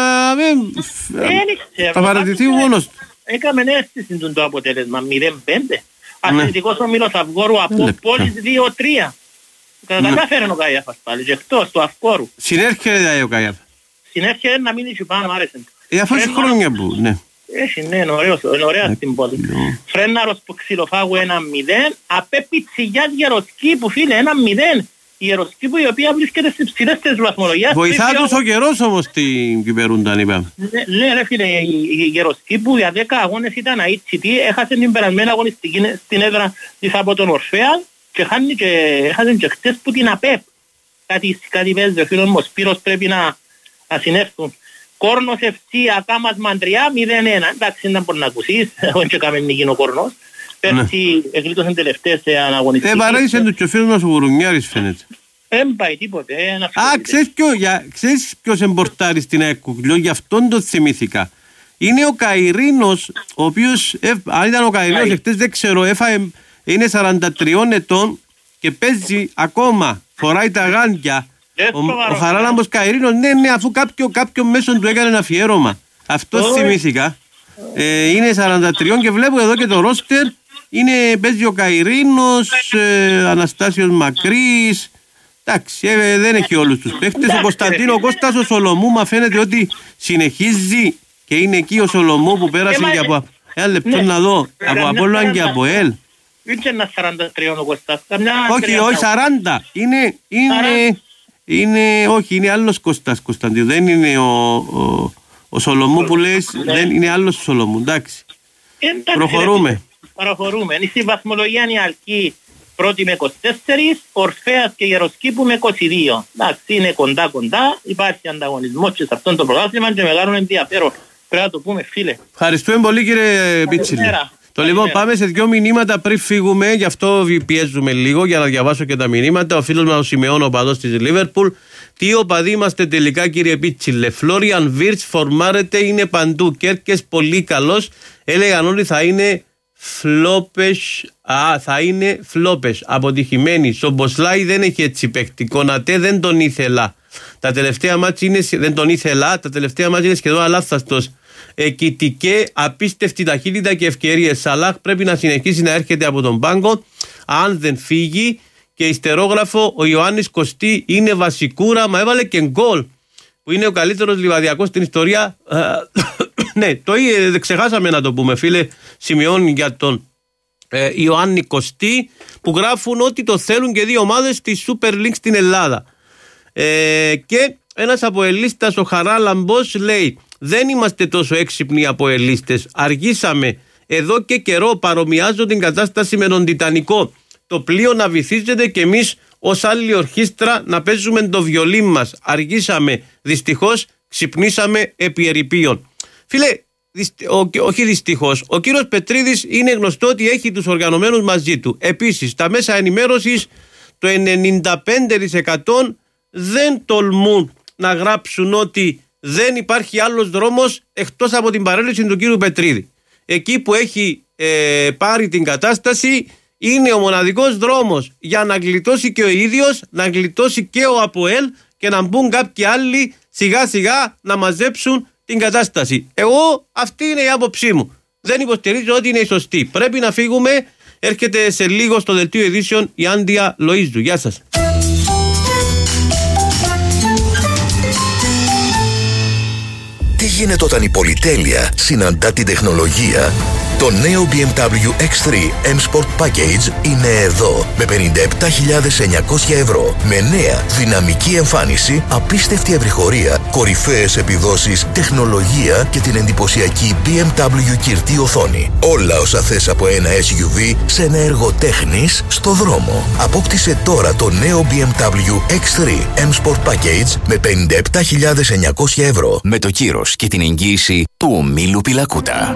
θα παρατηθεί μόνος του. Έκαμε αίσθηση το αποτέλεσμα μηδέν πέντε. Αθλητικός ομίλος Αυγόρου από πόλης δύο τρία. Καταφέρει ο Καϊάφας πάλι και εκτός του Αυκόρου. Συνέρχεται ο Καϊάφας. Συνέρχεται να μείνει και πάνω, άρεσε. Ε, αφού έχει χρόνια που, ναι. Έχει, ναι, είναι ωραίος, είναι ωραία στην πόλη. Φρέναρος που ξυλοφάγου ένα μηδέν, απέ Πιτσιγιάς Γεροσκήπου, φίλε, ένα μηδέν. Η Γεροσκήπου η οποία βρίσκεται στις ψηλές της βαθμολογίας. Βοηθά τους ο καιρός όμως την Κυπερούνταν, είπαμε. Ναι, ρε φίλε, η Γεροσκήπου για δέκα αγώνες ήταν αίτητη, έχασε την περασμένη αγωνιστική στην έδρα της από τον Ορφέα και έχασε και χτες που την ΑΠΕΠ. Κάτι παίζει, ο φίλος μου ο Σπύρος πρέπει να να συνέρθουν. Κόρνος εφ σι Ακάμας Μαντριά μηδέν ένα. Εντάξει, δεν μπορεί να ακούσεις, όχι και κάμε νίκη ο Κόρνος. Πέρσι εκλείτωσαν τελευταίες αναγωνιστικές. Ε, παράδεισαν του και ο φίλος μας ο Γουρουνιάρης φαίνεται. Δεν πάει τίποτε. Α, ξέρεις ποιος εμπορτάρει στην Εκκουκλιό, γι' αυτόν το θυμήθηκα. Είναι ο Καϊρίνος, ο οποίος, αν ήταν ο Καϊρίνος εχθές δεν ξέρω, έφαε, είναι σαράντα τριών ετών και παίζει ακόμα, φοράει τα γάντια. Ο, ο Χαράλαμπος Καϊρίνος, ναι, ναι, αφού κάποιο, κάποιο μέσον του έκανε ένα αφιέρωμα. Αυτό θυμήθηκα. Ε, είναι σαράντα τριών και βλέπω εδώ και το ρόστερ. Είναι, παίζει ο Καϊρίνος, ε, Αναστάσιος Μακρύς. Εντάξει, ε, δεν έχει όλους τους παίχτες. Ο Κωνσταντίνο Κώστας, ο Σολομού, μα φαίνεται ότι συνεχίζει και είναι εκεί ο Σολομού που πέρασε και από. Ένα λεπτό να δω. Από Απόλλωνα και από ΕΛ. Είναι ένα σαράντα τρία ο Κώστας. Όχι, όχι, σαράντα. Είναι, είναι, είναι, όχι, είναι άλλος Κώστας Κωνσταντίνο. Δεν είναι ο, ο, ο Σολομού που λες, δεν είναι άλλος ο Σολομού. Εντάξει. Προχωρούμε. Προχωρούμε. Στη βαθμολογία είναι η Αλκή πρώτη με είκοσι τέσσερα, Ορφέας και Γεροσκήπου με είκοσι δύο. Εντάξει, είναι κοντά κοντά, υπάρχει ανταγωνισμός και σε αυτόν το πρωτάθλημα και μεγάλο ενδιαφέρον. Πρέπει να το πούμε, φίλε. Ευχαριστούμε πολύ, κύριε Πίτσιλη. Το λοιπόν, πάμε σε δύο μηνύματα πριν φύγουμε, γι' αυτό πιέζουμε λίγο για να διαβάσω και τα μηνύματα. Ο φίλος μας ο Σιμεών, ο παδός της Λίβερπουλ. Τι οπαδοί είμαστε τελικά, κύριε Πίτσιλε? Φλόριαν Βίρτς φορμάρεται, είναι παντού. Κέρκες πολύ καλός. Έλεγαν όλοι θα είναι φλόπες. Α, θα είναι φλόπες. Αποτυχημένοι. Σομποσλάι δεν έχει έτσι παίκτη. Κονατέ δεν τον ήθελα. Τα τελευταία μάτς είναι, δεν τον ήθελα. Τα τελευταία μάτς είναι σχεδόν αλάθαστος. Εκητικέ, απίστευτη ταχύτητα και ευκαιρίες. Σαλάχ πρέπει να συνεχίσει να έρχεται από τον πάγκο. Αν δεν φύγει. Και ιστερόγραφο, ο Ιωάννης Κωστή είναι βασικούρα, μα έβαλε και γκολ. Που είναι ο καλύτερος λιβαδιακός στην ιστορία. Ναι, το ε, ξεχάσαμε να το πούμε, φίλε Σημειών, για τον ε, Ιωάννη Κωστή, που γράφουν ότι το θέλουν και δύο ομάδες της Super League στην Ελλάδα. Ε, και ένας αποελίστας, ο Χαράλαμπος, λέει: δεν είμαστε τόσο έξυπνοι αποελίστες. Αργήσαμε εδώ και καιρό. Παρομοιάζω την κατάσταση με τον Τιτανικό. Το πλοίο να βυθίζεται και εμείς ως άλλη ορχήστρα να παίζουμε το βιολί μας. Αργήσαμε. Δυστυχώς ξυπνήσαμε επί ερειπίων. Φίλε, δυσ- ο, όχι δυστυχώς, ο κύριος Πετρίδης είναι γνωστό ότι έχει τους οργανωμένους μαζί του. Επίσης, τα μέσα ενημέρωσης, το ενενήντα πέντε τοις εκατό δεν τολμούν να γράψουν ότι δεν υπάρχει άλλος δρόμος εκτός από την παρέλυση του κύριου Πετρίδη. Εκεί που έχει ε, πάρει την κατάσταση, είναι ο μοναδικός δρόμος για να γλιτώσει και ο ίδιος, να γλιτώσει και ο ΑΠΟΕΛ και να μπουν κάποιοι άλλοι σιγά σιγά να μαζέψουν την κατάσταση. Εγώ αυτή είναι η άποψή μου. Δεν υποστηρίζω ότι είναι η σωστή. Πρέπει να φύγουμε. Έρχεται σε λίγο στο δελτίο ειδήσεων η Άντια Λοΐζου. Γεια σας. Τι γίνεται όταν η πολυτέλεια συναντά την τεχνολογία? Το νέο μπι εμ ντάμπλιου εξ θρι M Sport Package είναι εδώ με πενήντα επτά χιλιάδες εννιακόσια ευρώ. Με νέα δυναμική εμφάνιση, απίστευτη ευρυχωρία, κορυφαίες επιδόσεις, τεχνολογία και την εντυπωσιακή μπι εμ ντάμπλιου κυρτή οθόνη. Όλα όσα θες από ένα ες γιου βι σε ένα έργο τέχνης στο δρόμο. Απόκτησε τώρα το νέο μπι εμ ντάμπλιου εξ θρι M Sport Package με πενήντα επτά χιλιάδες εννιακόσια ευρώ. Με το κύρος και την εγγύηση του ομίλου Πιλακούτα.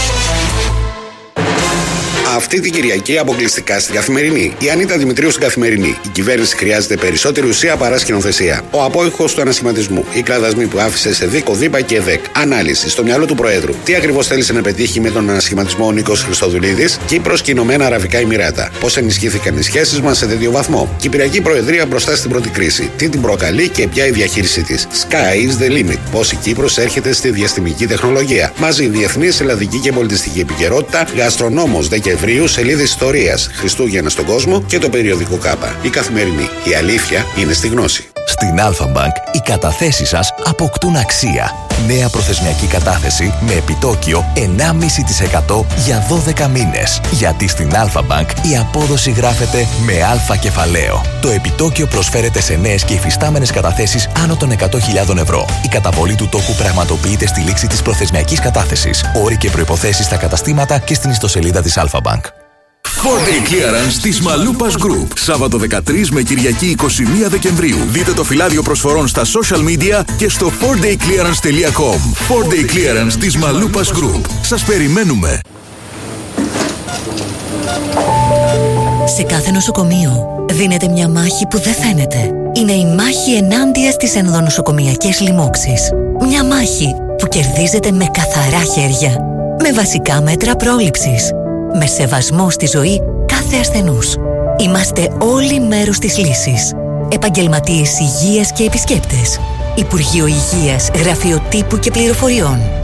Αυτή την Κυριακή αποκλειστικά στην Καθημερινή. Η Ανίτα Δημητρίου στην Καθημερινή. Η κυβέρνηση χρειάζεται περισσότερη ουσία παρά σκηνοθεσία. Ο απόϊχος του ανασχηματισμού. Οι κλαδασμοί που άφησε σε ΔΙΚ, ΟΔΙΠΑ και ΕΔΕΚ. Ανάλυση στο μυαλό του Προέδρου. Τι ακριβώς θέλησε να πετύχει με τον ανασχηματισμό ο Νίκος Χριστοδουλίδης. Κύπρος και Ηνωμένα Αραβικά Εμιράτα. Πώς ενισχύθηκαν οι σχέσεις μας σε τέτοιο βαθμό. Κυπριακή Προεδρία μπροστά στην πρώτη κρίση. Τι την προκαλεί και ποια η διαχείρισή της. Sky is the limit. Πώς η Κύπρος έρχεται στη διαστημική τεχνολογία. Μαζί διεθνής, ελλαδική και πολιτιστική επικαιρότητα. Γαστρονόμος Δεκεμβρίου, σελίδες ιστορίας, Χριστούγεννα στον κόσμο και το περιοδικό Κάπα. Η Καθημερινή. Η αλήθεια είναι στη γνώση. Στην Αλφα-Bank οι καταθέσεις σας αποκτούν αξία. Νέα προθεσμιακή κατάθεση με επιτόκιο εννιά κόμμα πέντε τοις εκατό για δώδεκα μήνες. Γιατί στην Αλφα-Bank η απόδοση γράφεται με αλφα κεφαλαίο. Το επιτόκιο προσφέρεται σε νέες και υφιστάμενες καταθέσεις άνω των εκατό χιλιάδες ευρώ. Η καταβολή του τόκου πραγματοποιείται στη λήξη της προθεσμιακής κατάθεσης. Όροι και προϋποθέσεις στα καταστήματα και στην ιστοσελίδα της Αλφα-Bank. φορ ντέι Clearance της Μαλούπας Group. Σάββατο δεκατρείς με Κυριακή είκοσι μία Δεκεμβρίου. Δείτε το φυλάδιο προσφορών στα social media και στο φορ ντέι clearance τελεία com. φορ ντέι Clearance της Μαλούπας Group. Σας περιμένουμε. Σε κάθε νοσοκομείο δίνεται μια μάχη που δεν φαίνεται. Είναι η μάχη ενάντια στις ενδονοσοκομιακές λοιμώξεις. Μια μάχη που κερδίζεται με καθαρά χέρια. Με βασικά μέτρα πρόληψης. Με σεβασμό στη ζωή κάθε ασθενούς. Είμαστε όλοι μέρος της λύσης. Επαγγελματίες υγείας και επισκέπτες. Υπουργείο Υγείας, Γραφείο Τύπου και Πληροφοριών.